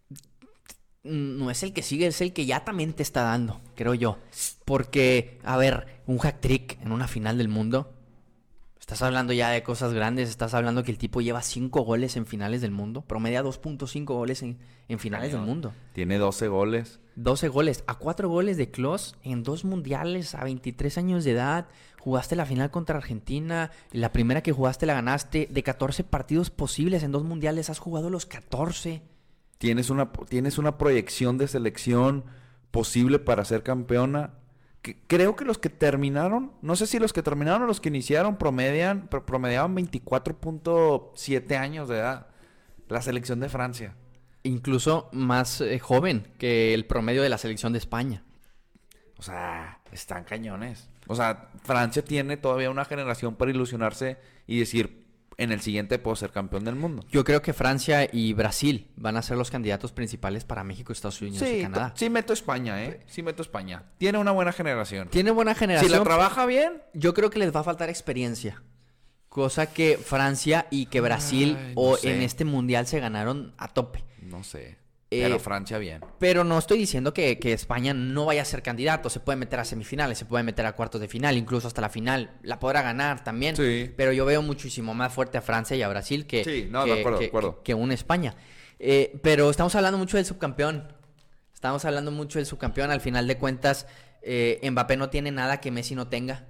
No es el que sigue, es el que ya también te está dando, creo yo. Porque, a ver, un hat-trick en una final del mundo. Estás hablando ya de cosas grandes. Estás hablando que el tipo lleva cinco goles en finales del mundo. Promedia dos punto cinco goles en, en finales del mundo. Tiene doce goles. doce goles. A cuatro goles de Klose en dos mundiales a veintitrés años de edad. Jugaste la final contra Argentina. La primera que jugaste la ganaste. De catorce partidos posibles en dos mundiales has jugado los catorce. Tienes una, tienes una proyección de selección posible para ser campeona. Que, creo que los que terminaron, no sé si los que terminaron o los que iniciaron promedian, pro- promediaban veinticuatro punto siete años de edad. La selección de Francia. Incluso más eh, joven que el promedio de la selección de España. O sea, están cañones. O sea, Francia tiene todavía una generación para ilusionarse y decir, en el siguiente puedo ser campeón del mundo. Yo creo que Francia y Brasil van a ser los candidatos principales para México, Estados Unidos y Sí, Canadá. sí meto España, ¿eh? Sí meto España. Tiene una buena generación. Tiene buena generación. Si la trabaja bien, Yo creo que les va a faltar experiencia. Cosa que Francia y que Brasil Ay, no o sé. en este mundial se ganaron a tope. no sé. Eh, Pero Francia bien. Pero no estoy diciendo que, que España no vaya a ser candidato. Se puede meter a semifinales, se puede meter a cuartos de final, incluso hasta la final. La podrá ganar también. Sí. Pero yo veo muchísimo más fuerte a Francia y a Brasil que, Sí, no, que, de acuerdo, que- de acuerdo. que- que una España. Eh, pero estamos hablando mucho del subcampeón. Estamos hablando mucho del subcampeón. Al final de cuentas, eh, Mbappé no tiene nada que Messi no tenga.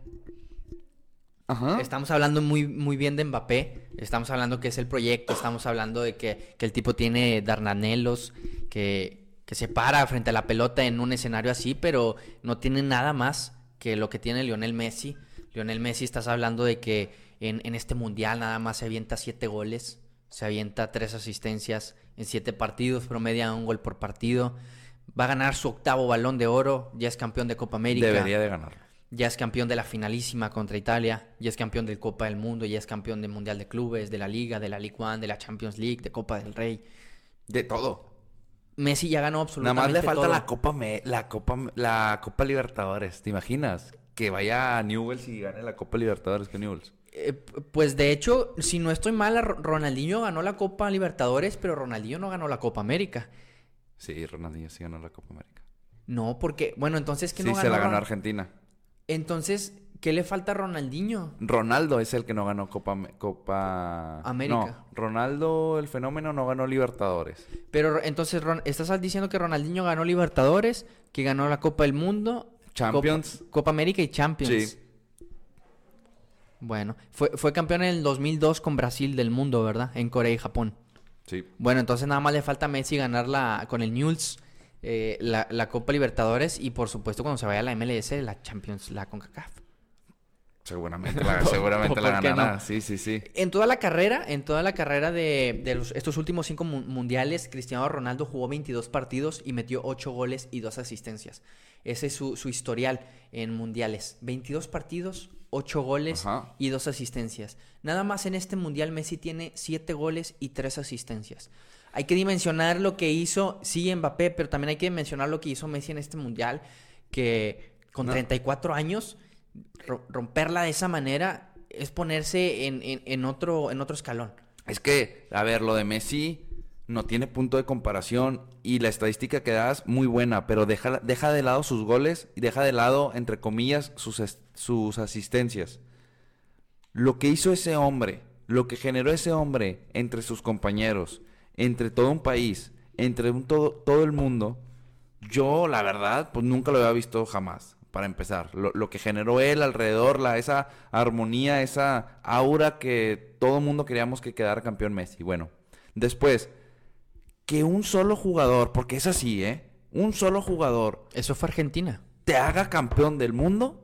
Ajá. Estamos hablando muy, muy bien de Mbappé. Estamos hablando que es el proyecto. Estamos hablando de que, que el tipo tiene dardanelos, que, que se para frente a la pelota en un escenario así, pero no tiene nada más que lo que tiene Lionel Messi. Lionel Messi, estás hablando de que en, en este mundial nada más se avienta siete goles, se avienta tres asistencias en siete partidos, promedia un gol por partido. Va a ganar su octavo Balón de Oro, ya es campeón de Copa América. Debería de ganar. Ya es campeón de la finalísima contra Italia, ya es campeón del Copa del Mundo, ya es campeón del Mundial de Clubes, de la Liga, de la League One, de la Champions League, de Copa del Rey. De todo. Messi ya ganó Nada absolutamente más le falta todo. la Copa Me- la Copa la Copa Libertadores, ¿te imaginas? Que vaya a Newell's y gane la Copa Libertadores que Newell's. Eh, p- pues de hecho, si no estoy mal, a Ro- Ronaldinho ganó la Copa Libertadores, pero Ronaldinho no ganó la Copa América. Sí, Ronaldinho sí ganó la Copa América. No, porque, bueno, entonces ¿qué Sí, no ganó? se la ganó Ron- Argentina. Entonces, ¿qué le falta a Ronaldinho? Ronaldo es el que no ganó Copa Am- Copa América. No, Ronaldo el fenómeno no ganó Libertadores. Pero entonces, Ron- estás diciendo que Ronaldinho ganó Libertadores, que ganó la Copa del Mundo, Champions. Copa, Copa América y Champions. Sí. Bueno, fue, fue campeón en el dos mil dos con Brasil del mundo, ¿verdad? En Corea y Japón. Sí. Bueno, entonces nada más le falta a Messi ganar la, con el Newell's eh, la, la Copa Libertadores y por supuesto cuando se vaya a la M L S, la Champions, la CONCACAF. Seguramente la, seguramente la ¿Por qué ganará. no? Sí, sí, sí. En toda la carrera, en toda la carrera de, de los- estos últimos cinco mu- mundiales, Cristiano Ronaldo jugó veintidós partidos y metió ocho goles y dos asistencias. Ese es su, su historial en mundiales. veintidós partidos, ocho goles Ajá. y dos asistencias. Nada más en este mundial Messi tiene siete goles y tres asistencias. Hay que dimensionar lo que hizo, sí, Mbappé, pero también hay que mencionar lo que hizo Messi en este mundial, que con No. treinta y cuatro años, ro- romperla de esa manera es ponerse en, en, en otro, en otro escalón. Es que, a ver, lo de Messi, no tiene punto de comparación y la estadística que das, muy buena, pero deja, deja de lado sus goles y deja de lado, entre comillas, sus, sus asistencias. Lo que hizo ese hombre, lo que generó ese hombre entre sus compañeros, entre todo un país, entre un todo, todo el mundo, yo, la verdad, pues nunca lo había visto jamás, para empezar. Lo, lo que generó él alrededor, la, esa armonía, esa aura que todo el mundo queríamos que quedara campeón Messi. Bueno, después, que un solo jugador, porque es así, ¿eh? Un solo jugador... Eso fue Argentina. ...te haga campeón del mundo,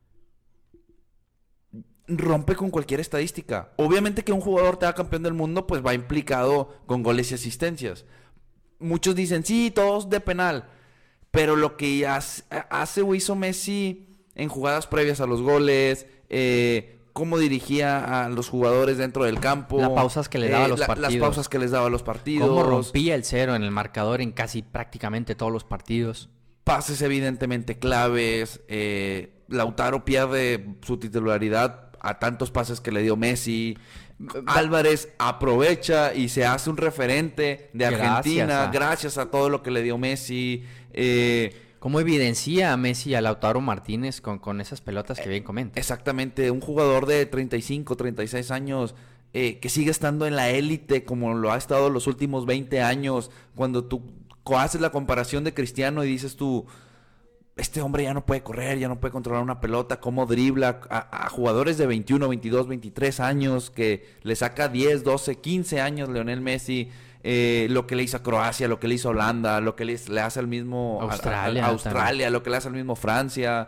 rompe con cualquier estadística. Obviamente que un jugador te haga campeón del mundo, pues va implicado con goles y asistencias. Muchos dicen, sí, todos de penal. Pero lo que hace, hace o hizo Messi en jugadas previas a los goles, eh, cómo dirigía a los jugadores dentro del campo. Las pausas que le daba a los la, partidos. Las pausas que les daba a los partidos. Cómo rompía el cero en el marcador en casi prácticamente todos los partidos. Pases evidentemente claves. Eh, Lautaro pierde su titularidad a tantos pases que le dio Messi. Álvarez aprovecha y se hace un referente de Argentina gracias a, gracias a todo lo que le dio Messi. Eh, ¿Cómo evidencia a Messi y a Lautaro Martínez con, con esas pelotas que bien comenta? Exactamente, un jugador de treinta y cinco, treinta y seis años eh, que sigue estando en la élite como lo ha estado los últimos veinte años. Cuando tú haces la comparación de Cristiano y dices tú, este hombre ya no puede correr, ya no puede controlar una pelota, cómo dribla a, a jugadores de veintiuno, veintidós, veintitrés años, que le saca diez, doce, quince años Lionel Messi. Eh, lo que le hizo a Croacia, lo que le hizo a Holanda, lo que le, le hace al mismo Australia, a, a, a Australia, lo que le hace al mismo Francia.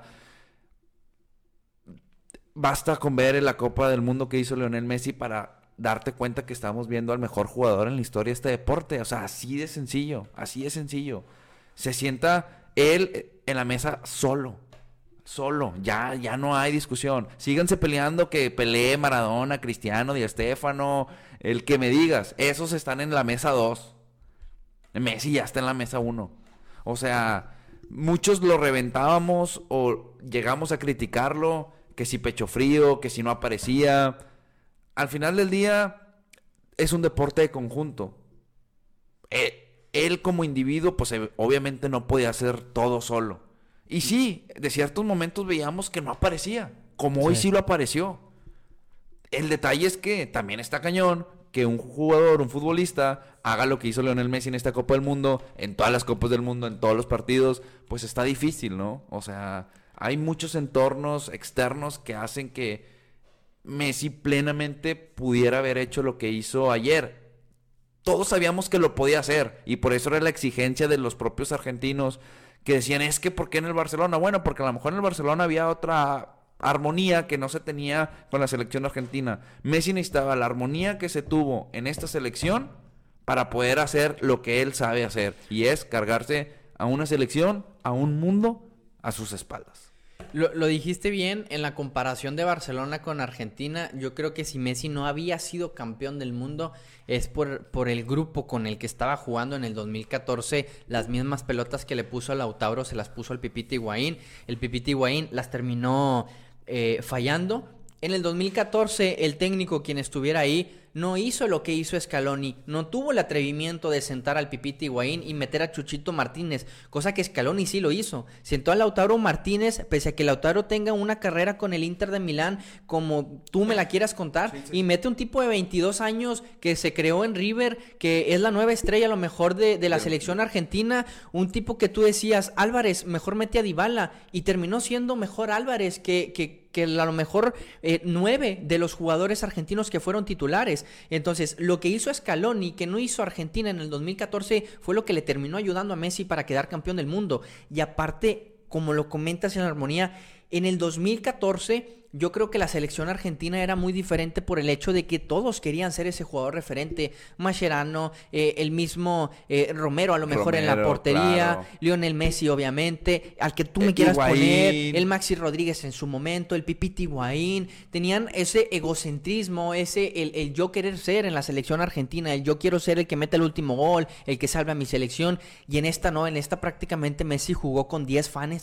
Basta con ver en la Copa del Mundo que hizo Lionel Messi para darte cuenta que estamos viendo al mejor jugador en la historia de este deporte. O sea, así de sencillo, así de sencillo. Se sienta él en la mesa solo. Solo, ya, ya no hay discusión. Síganse peleando, que pelee Maradona, Cristiano, Di Stéfano, el que me digas. Esos están en la mesa dos. Messi ya está en la mesa uno. O sea, muchos lo reventábamos o llegamos a criticarlo, que si pecho frío, que si no aparecía. Al final del día es un deporte de conjunto. Eh, él como individuo, pues obviamente no podía hacer todo solo. Y sí, de ciertos momentos veíamos que no aparecía, como hoy sí, sí lo apareció. El detalle es que también está cañón que un jugador, un futbolista, haga lo que hizo Lionel Messi en esta Copa del Mundo, en todas las Copas del Mundo, en todos los partidos, pues está difícil, ¿no? O sea, hay muchos entornos externos que hacen que Messi plenamente pudiera haber hecho lo que hizo ayer. Todos sabíamos que lo podía hacer, y por eso era la exigencia de los propios argentinos, que decían, es que ¿por qué en el Barcelona? Bueno, porque a lo mejor en el Barcelona había otra armonía que no se tenía con la selección argentina. Messi necesitaba la armonía que se tuvo en esta selección para poder hacer lo que él sabe hacer, y es cargarse a una selección, a un mundo, a sus espaldas. Lo, lo dijiste bien en la comparación de Barcelona con Argentina. Yo creo que si Messi no había sido campeón del mundo es por, por el grupo con el que estaba jugando en el dos mil catorce. Las mismas pelotas que le puso a Lautaro se las puso al Pipita Higuaín. El Pipita Higuaín las terminó eh, fallando. En el dos mil catorce el técnico, quien estuviera ahí, no hizo lo que hizo Scaloni, no tuvo el atrevimiento de sentar al Pipita Higuaín y meter a Chuchito Martínez, cosa que Scaloni sí lo hizo. Sentó a Lautaro Martínez, pese a que Lautaro tenga una carrera con el Inter de Milán, como tú me la quieras contar, sí, sí. Y mete un tipo de veintidós años que se creó en River, que es la nueva estrella a lo mejor de, de la selección argentina, un tipo que tú decías, Álvarez, mejor mete a Dybala, y terminó siendo mejor Álvarez que... que que a lo mejor eh, nueve de los jugadores argentinos que fueron titulares. Entonces, lo que hizo Scaloni, que no hizo Argentina en el dos mil catorce, fue lo que le terminó ayudando a Messi para quedar campeón del mundo. Y aparte, como lo comentas en Armonía, en el dos mil catorce... yo creo que la selección argentina era muy diferente por el hecho de que todos querían ser ese jugador referente. Mascherano, eh, el mismo eh, Romero a lo mejor Romero, en la portería, claro. Lionel Messi obviamente, al que tú me el quieras Higuaín. Poner, el Maxi Rodríguez en su momento, el Pipita Higuaín, tenían ese egocentrismo, ese el, el yo querer ser en la selección argentina, el yo quiero ser el que meta el último gol, el que salve a mi selección, y en esta no, en esta prácticamente Messi jugó con diez fanes.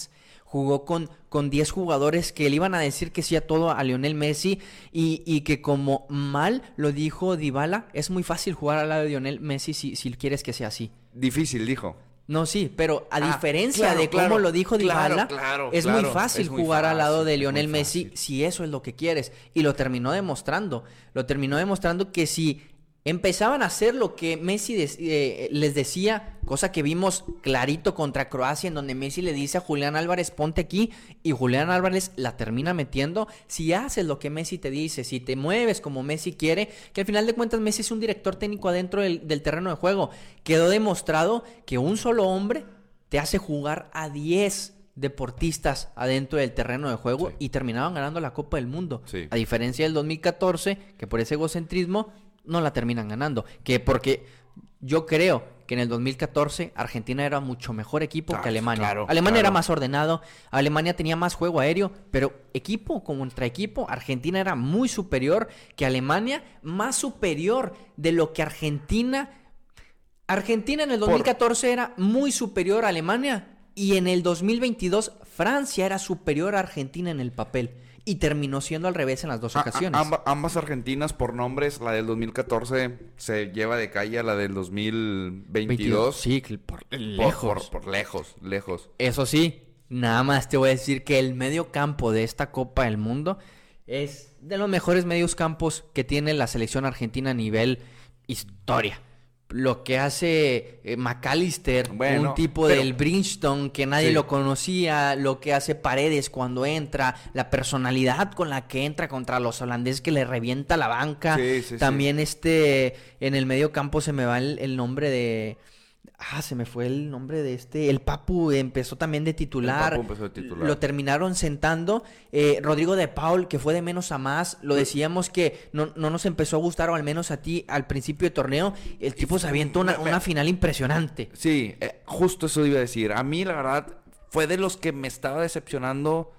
jugó con, con diez jugadores que le iban a decir que sí a todo a Lionel Messi y, y que como mal lo dijo Dybala, es muy fácil jugar al lado de Lionel Messi si, si quieres que sea así. Difícil, dijo. No, sí, pero a Ah, diferencia claro, de cómo claro, lo dijo claro, Dybala, claro, es claro, muy fácil es muy jugar al lado fácil, de es Lionel muy Messi fácil. si eso es lo que quieres. Y lo terminó demostrando. Lo terminó demostrando que si empezaban a hacer lo que Messi des- eh, les decía, cosa que vimos clarito contra Croacia, en donde Messi le dice a Julián Álvarez, ponte aquí, y Julián Álvarez la termina metiendo. Si haces lo que Messi te dice, si te mueves como Messi quiere, que al final de cuentas Messi es un director técnico adentro del, del terreno de juego, quedó demostrado que un solo hombre te hace jugar a diez deportistas adentro del terreno de juego, Sí. y terminaban ganando la Copa del Mundo. Sí. A diferencia del dos mil catorce, que por ese egocentrismo no la terminan ganando. Que porque yo creo que en el dos mil catorce Argentina era mucho mejor equipo Ah, que Alemania. claro, Alemania claro. era más ordenado, Alemania tenía más juego aéreo, pero equipo contra equipo, Argentina era muy superior que Alemania, más superior de lo que Argentina... Argentina en el dos mil catorce era muy superior a Alemania, y en el dos mil veintidós Francia era superior a Argentina en el papel, y terminó siendo al revés en las dos A- a- ocasiones. amba- ambas Argentinas por nombres, la del dos mil catorce se lleva de calle a la del dos mil veintidós. Sí, cl- por Por- lejos. Por, por lejos, lejos. Eso sí, nada más te voy a decir que el medio campo de esta Copa del Mundo es de los mejores medios campos que tiene la selección argentina a nivel historia. Lo que hace eh, McAllister, Bueno, un tipo pero- del Bridgestone que nadie Sí. lo conocía, lo que hace Paredes cuando entra, la personalidad con la que entra contra los holandeses que le revienta la banca. Sí, sí, También sí. este, en el medio campo se me va el, el nombre de... Ah, se me fue el nombre de este. El Papu empezó también de titular. El Papu empezó de titular. Lo terminaron sentando. Eh, Rodrigo de Paul, que fue de menos a más. Lo decíamos que no, no nos empezó a gustar, o al menos a ti, al principio de torneo. El tipo se avientó una, me- me- una final impresionante. Sí, eh, justo eso iba a decir. A mí, la verdad, fue de los que me estaba decepcionando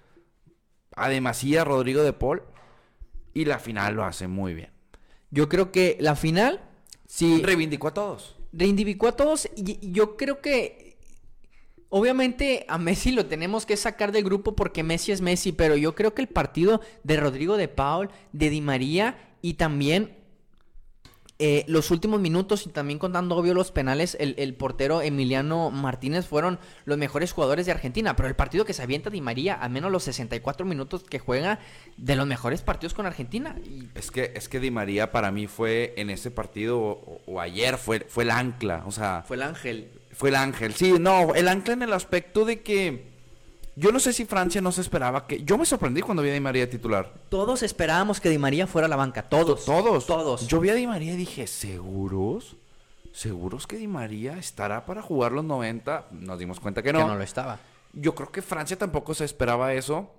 a demasía Rodrigo de Paul. Y la final lo hace muy bien. Yo creo que la final, sí, Reivindicó a todos. reivindicó a todos. Y y yo creo que obviamente a Messi lo tenemos que sacar del grupo porque Messi es Messi, pero yo creo que el partido de Rodrigo de Paul, de Di María y también eh, los últimos minutos, y también contando obvio los penales, el, el portero Emiliano Martínez fueron los mejores jugadores de Argentina. Pero el partido que se avienta Di María, al menos los sesenta y cuatro minutos que juega, de los mejores partidos con Argentina. Y Es que, es que Di María para mí fue en ese partido, o, o ayer, fue, fue el ancla. O sea, fue el ángel. fue el ángel. Sí, no, el ancla en el aspecto de que yo no sé si Francia no se esperaba que... Yo me sorprendí cuando vi a Di María titular. Todos esperábamos que Di María fuera a la banca, todos. Todos. Todos. Yo vi a Di María y dije, ¿seguros? ¿Seguros que Di María estará para jugar los noventa? Nos dimos cuenta que no. Que no lo estaba. Yo creo que Francia tampoco se esperaba eso.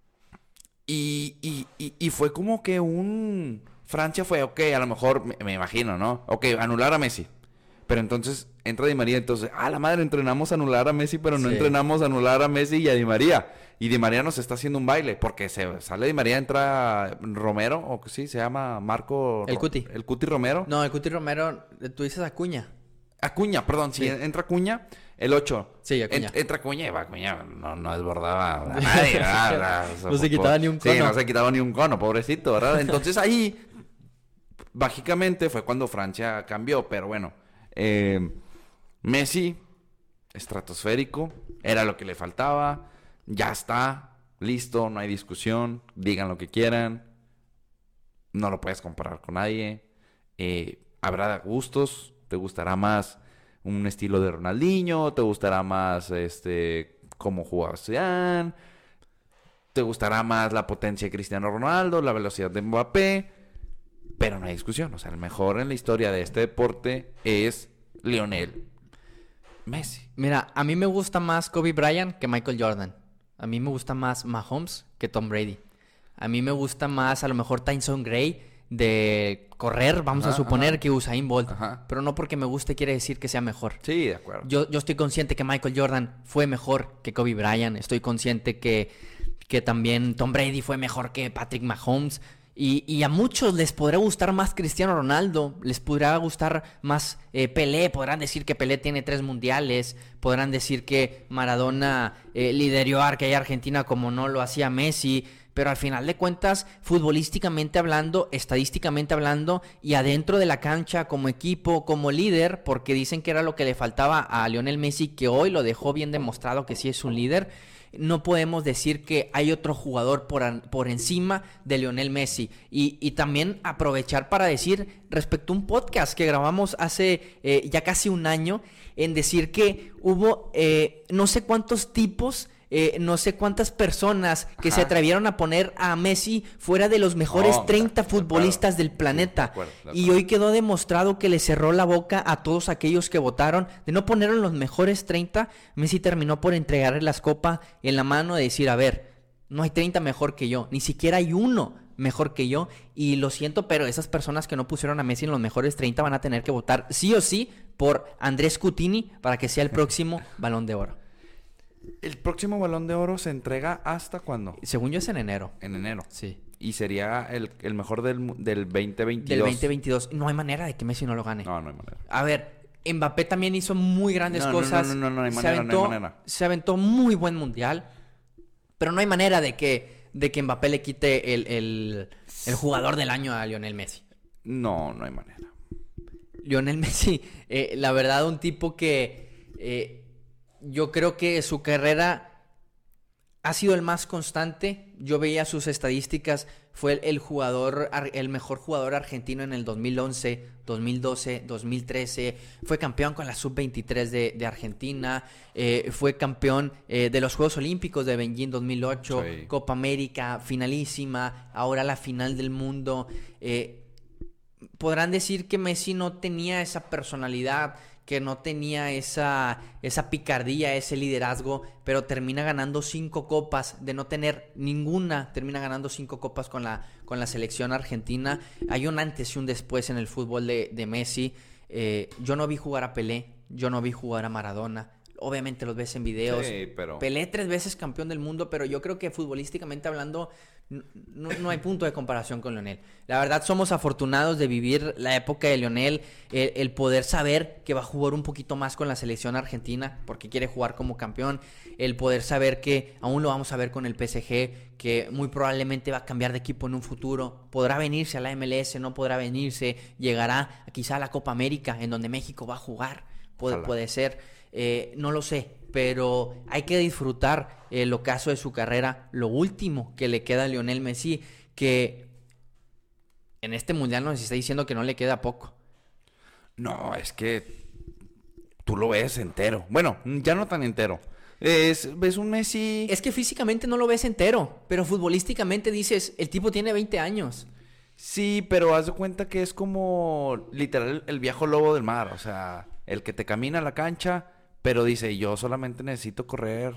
Y, y, y, y fue como que un... Francia fue, ok, a lo mejor, me, me imagino, ¿no? Ok, anular a Messi. Pero entonces entra Di María, entonces, ah, la madre, entrenamos a anular a Messi, pero no Sí. entrenamos a anular a Messi y a Di María. Y Di María nos está haciendo un baile, porque se sale Di María, entra Romero, o sí, se llama Marco... El Ro- Cuti. El Cuti Romero. No, el Cuti Romero, tú dices Acuña. Acuña, perdón, sí, Sí. entra Acuña, el ocho. Sí, Acuña. En- entra Acuña y va Acuña, no, no desbordaba a nadie, ¿verdad? O sea, No se por- quitaba ni un Sí, cono. no se quitaba ni un cono, pobrecito, ¿verdad? Entonces ahí, mágicamente, fue cuando Francia cambió, pero bueno, eh, Messi, estratosférico, era lo que le faltaba, ya está, listo, no hay discusión, digan lo que quieran, no lo puedes comparar con nadie, eh, habrá gustos, te gustará más un estilo de Ronaldinho, te gustará más este cómo jugaba Zidane, te gustará más la potencia de Cristiano Ronaldo, la velocidad de Mbappé, pero no hay discusión, o sea, el mejor en la historia de este deporte es Lionel Messi. Mira, a mí me gusta más Kobe Bryant que Michael Jordan. A mí me gusta más Mahomes que Tom Brady. A mí me gusta más a lo mejor Tyson Gray de correr, vamos Ajá, a suponer, ajá. que Usain Bolt. Ajá. Pero no porque me guste quiere decir que sea mejor. Sí, de acuerdo. Yo, yo estoy consciente que Michael Jordan fue mejor que Kobe Bryant. Estoy consciente que, que también Tom Brady fue mejor que Patrick Mahomes. Y, y a muchos les podrá gustar más Cristiano Ronaldo, les podrá gustar más eh, Pelé, podrán decir que Pelé tiene tres mundiales, podrán decir que Maradona eh, lideró a aquella Argentina como no lo hacía Messi, pero al final de cuentas, futbolísticamente hablando, estadísticamente hablando, y adentro de la cancha como equipo, como líder, porque dicen que era lo que le faltaba a Lionel Messi, que hoy lo dejó bien demostrado que sí es un líder. No podemos decir que hay otro jugador por, an- por encima de Lionel Messi. Y, y también aprovechar para decir respecto a un podcast que grabamos hace eh, ya casi un año, en decir que hubo eh, no sé cuántos tipos, eh, no sé cuántas personas que Ajá. se atrevieron a poner a Messi fuera de los mejores No, treinta de acuerdo. futbolistas del planeta. Sí, de acuerdo, de Y acuerdo. hoy quedó demostrado que le cerró la boca a todos aquellos que votaron de no poner en los mejores treinta. Messi terminó por entregarle las copas en la mano y decir, a ver, no hay treinta mejor que yo, ni siquiera hay uno mejor que yo, y lo siento, pero esas personas que no pusieron a Messi en los mejores treinta van a tener que votar sí o sí por Andrés Cutini para que sea el próximo Balón de Oro. ¿El próximo Balón de Oro se entrega hasta cuándo? Según yo es en enero. En enero. Sí. Y sería el, el mejor del, mu- del veinte veintidós. Del veinte veintidós. No hay manera de que Messi no lo gane. No, no hay manera. A ver, Mbappé también hizo muy grandes No, no, cosas. no, no, no, no hay se manera, no hay aventó, manera. Se aventó muy buen mundial. Pero no hay manera de que, de que Mbappé le quite el, el, el jugador del año a Lionel Messi. No, no hay manera. Lionel Messi, eh, la verdad, un tipo que eh, yo creo que su carrera ha sido el más constante. Yo veía sus estadísticas, fue el, el jugador, ar- el mejor jugador argentino en el dos mil once, dos mil doce, dos mil trece, fue campeón con la sub veintitrés de, de Argentina, eh, fue campeón eh, de los Juegos Olímpicos de Beijing dos mil ocho, Sí. Copa América, finalísima, ahora la final del mundo. eh, Podrán decir que Messi no tenía esa personalidad, que no tenía esa, esa picardía, ese liderazgo, pero termina ganando cinco copas, de no tener ninguna, termina ganando cinco copas con la, con la selección argentina. Hay un antes y un después en el fútbol de, de Messi. Eh, yo no vi jugar a Pelé, yo no vi jugar a Maradona. Obviamente los ves en videos. Sí, pero... Pelé tres veces campeón del mundo, pero yo creo que futbolísticamente hablando no, no, no hay punto de comparación con Lionel. La verdad somos afortunados de vivir la época de Lionel, el, el poder saber que va a jugar un poquito más con la selección argentina porque quiere jugar como campeón, el poder saber que aún lo vamos a ver con el P S G, que muy probablemente va a cambiar de equipo en un futuro, podrá venirse a la M L S, no podrá venirse, llegará quizá a la Copa América en donde México va a jugar, puede, puede ser. Eh, no lo sé, pero hay que disfrutar el ocaso de su carrera, lo último que le queda a Lionel Messi, que en este mundial nos está diciendo que no le queda poco. No, es que tú lo ves entero. Bueno, ya no tan entero. Es, ves un Messi... Es que físicamente no lo ves entero, pero futbolísticamente dices, el tipo tiene veinte años. Sí, pero haz de cuenta que es como literal el viejo lobo del mar. O sea, el que te camina a la cancha, pero dice, yo solamente necesito correr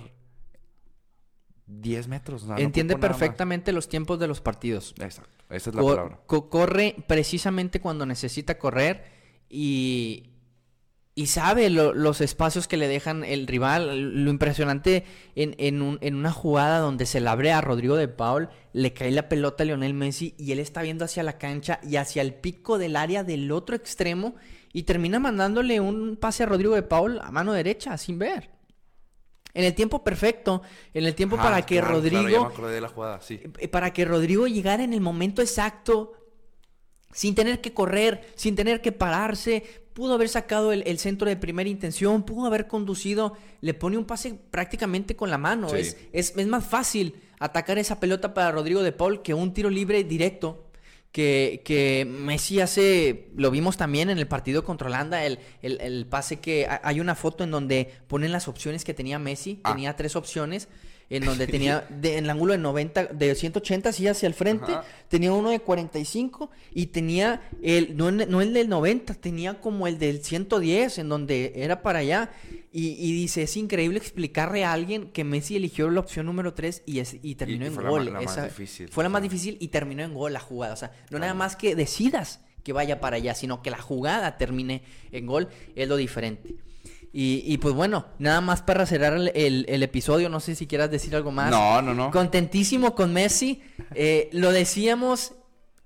diez metros. O sea, no Entiende ocupo nada más. perfectamente los tiempos de los partidos. Exacto, esa es la Co- palabra. co- corre precisamente cuando necesita correr y, y sabe lo- los espacios que le dejan el rival. Lo impresionante en, en, un- en una jugada donde se la abre a Rodrigo de Paul, le cae la pelota a Lionel Messi y él está viendo hacia la cancha y hacia el pico del área del otro extremo y termina mandándole un pase a Rodrigo de Paul a mano derecha sin ver. En el tiempo perfecto, en el tiempo Ajá, para que claro, Rodrigo... claro, ya me acordé de la jugada, sí. eh, para que Rodrigo llegara en el momento exacto, sin tener que correr, sin tener que pararse, pudo haber sacado el, el centro de primera intención, pudo haber conducido, le pone un pase prácticamente con la mano. Sí. Es, es, es más fácil atacar esa pelota para Rodrigo de Paul que un tiro libre directo. Que, que Messi hace, lo vimos también en el partido contra Holanda, el, el, el pase que ha- hay una foto en donde ponen las opciones que tenía Messi, Ah. tenía tres opciones, en donde tenía de, en el ángulo de noventa, de ciento ochenta así hacia el frente, Ajá. tenía uno de cuarenta y cinco y tenía el, no, el- no el del noventa, tenía como el del ciento diez en donde era para allá y, y dice, es increíble explicarle a alguien que Messi eligió la opción número tres y, es, y terminó Y- y en fue la gol. ma- la más Esa- difícil. Fue la más Ajá. difícil y terminó en gol la jugada, o sea, no nada Claro. más que decidas que vaya para allá, sino que la jugada termine en gol, es lo diferente. Y, y pues bueno, nada más para cerrar el, el- el episodio, no sé si quieras decir algo más. No, no, no. Contentísimo con Messi, eh, lo decíamos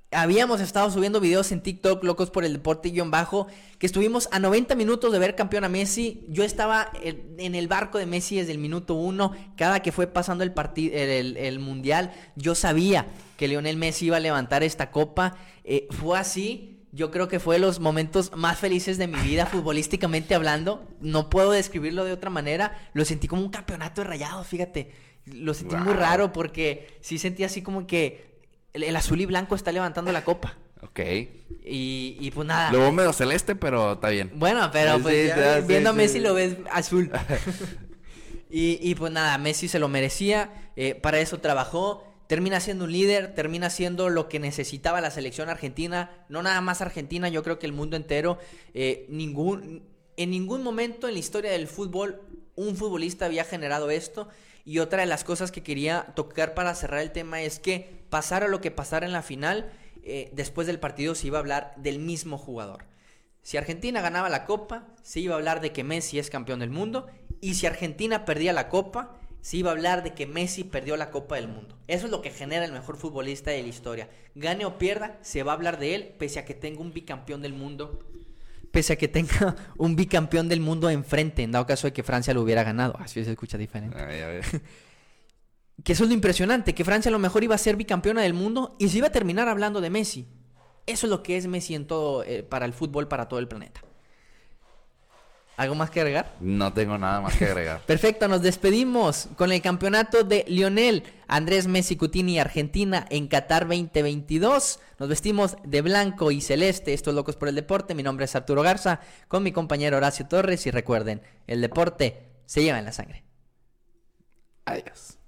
habíamos estado subiendo videos en TikTok, Locos por el Deporte guión bajo, que estuvimos a noventa minutos de ver campeón a Messi. Yo estaba en el barco de Messi desde el minuto uno. Cada que fue pasando el, partido, el, el, el Mundial, yo sabía que Lionel Messi iba a levantar esta copa. Eh, fue así. Yo creo que fue de los momentos más felices de mi vida, futbolísticamente hablando. No puedo describirlo de otra manera. Lo sentí como un campeonato de Rayados, fíjate. Lo sentí wow. muy raro porque sí sentí así como que el, el azul y blanco está levantando la copa. Ok. Y, y pues nada. Luego medio celeste, pero está bien. Bueno, pero sí, pues sí, ya, sí, viendo sí, a Messi sí. lo ves azul. y, y pues nada, Messi se lo merecía. Eh, para eso trabajó. Termina siendo un líder, termina siendo lo que necesitaba la selección argentina. No nada más Argentina, yo creo que el mundo entero. Eh, ningún, en ningún momento en la historia del fútbol un futbolista había generado esto. Y otra de las cosas que quería tocar para cerrar el tema es que pasara lo que pasara en la final, eh, después del partido se iba a hablar del mismo jugador. Si Argentina ganaba la Copa, se iba a hablar de que Messi es campeón del mundo. Y si Argentina perdía la Copa, se iba a hablar de que Messi perdió la Copa del Mundo. Eso es lo que genera el mejor futbolista de la historia. Gane o pierda, se va a hablar de él, pese a que tenga un bicampeón del mundo. Pese a que tenga un bicampeón del mundo enfrente, en dado caso de que Francia lo hubiera ganado. Así se escucha diferente. Ay, a ver. Que eso es lo impresionante, que Francia a lo mejor iba a ser bicampeona del mundo y se iba a terminar hablando de Messi. Eso es lo que es Messi en todo, eh, para el fútbol, para todo el planeta. ¿Algo más que agregar? No tengo nada más que agregar. Perfecto, nos despedimos con el campeonato de Lionel Andrés Messi Coutinho Argentina en Qatar veinte veintidós. Nos vestimos de blanco y celeste. Esto es Locos por el Deporte. Mi nombre es Arturo Garza, con mi compañero Horacio Torres. Y recuerden, el deporte se lleva en la sangre. Adiós.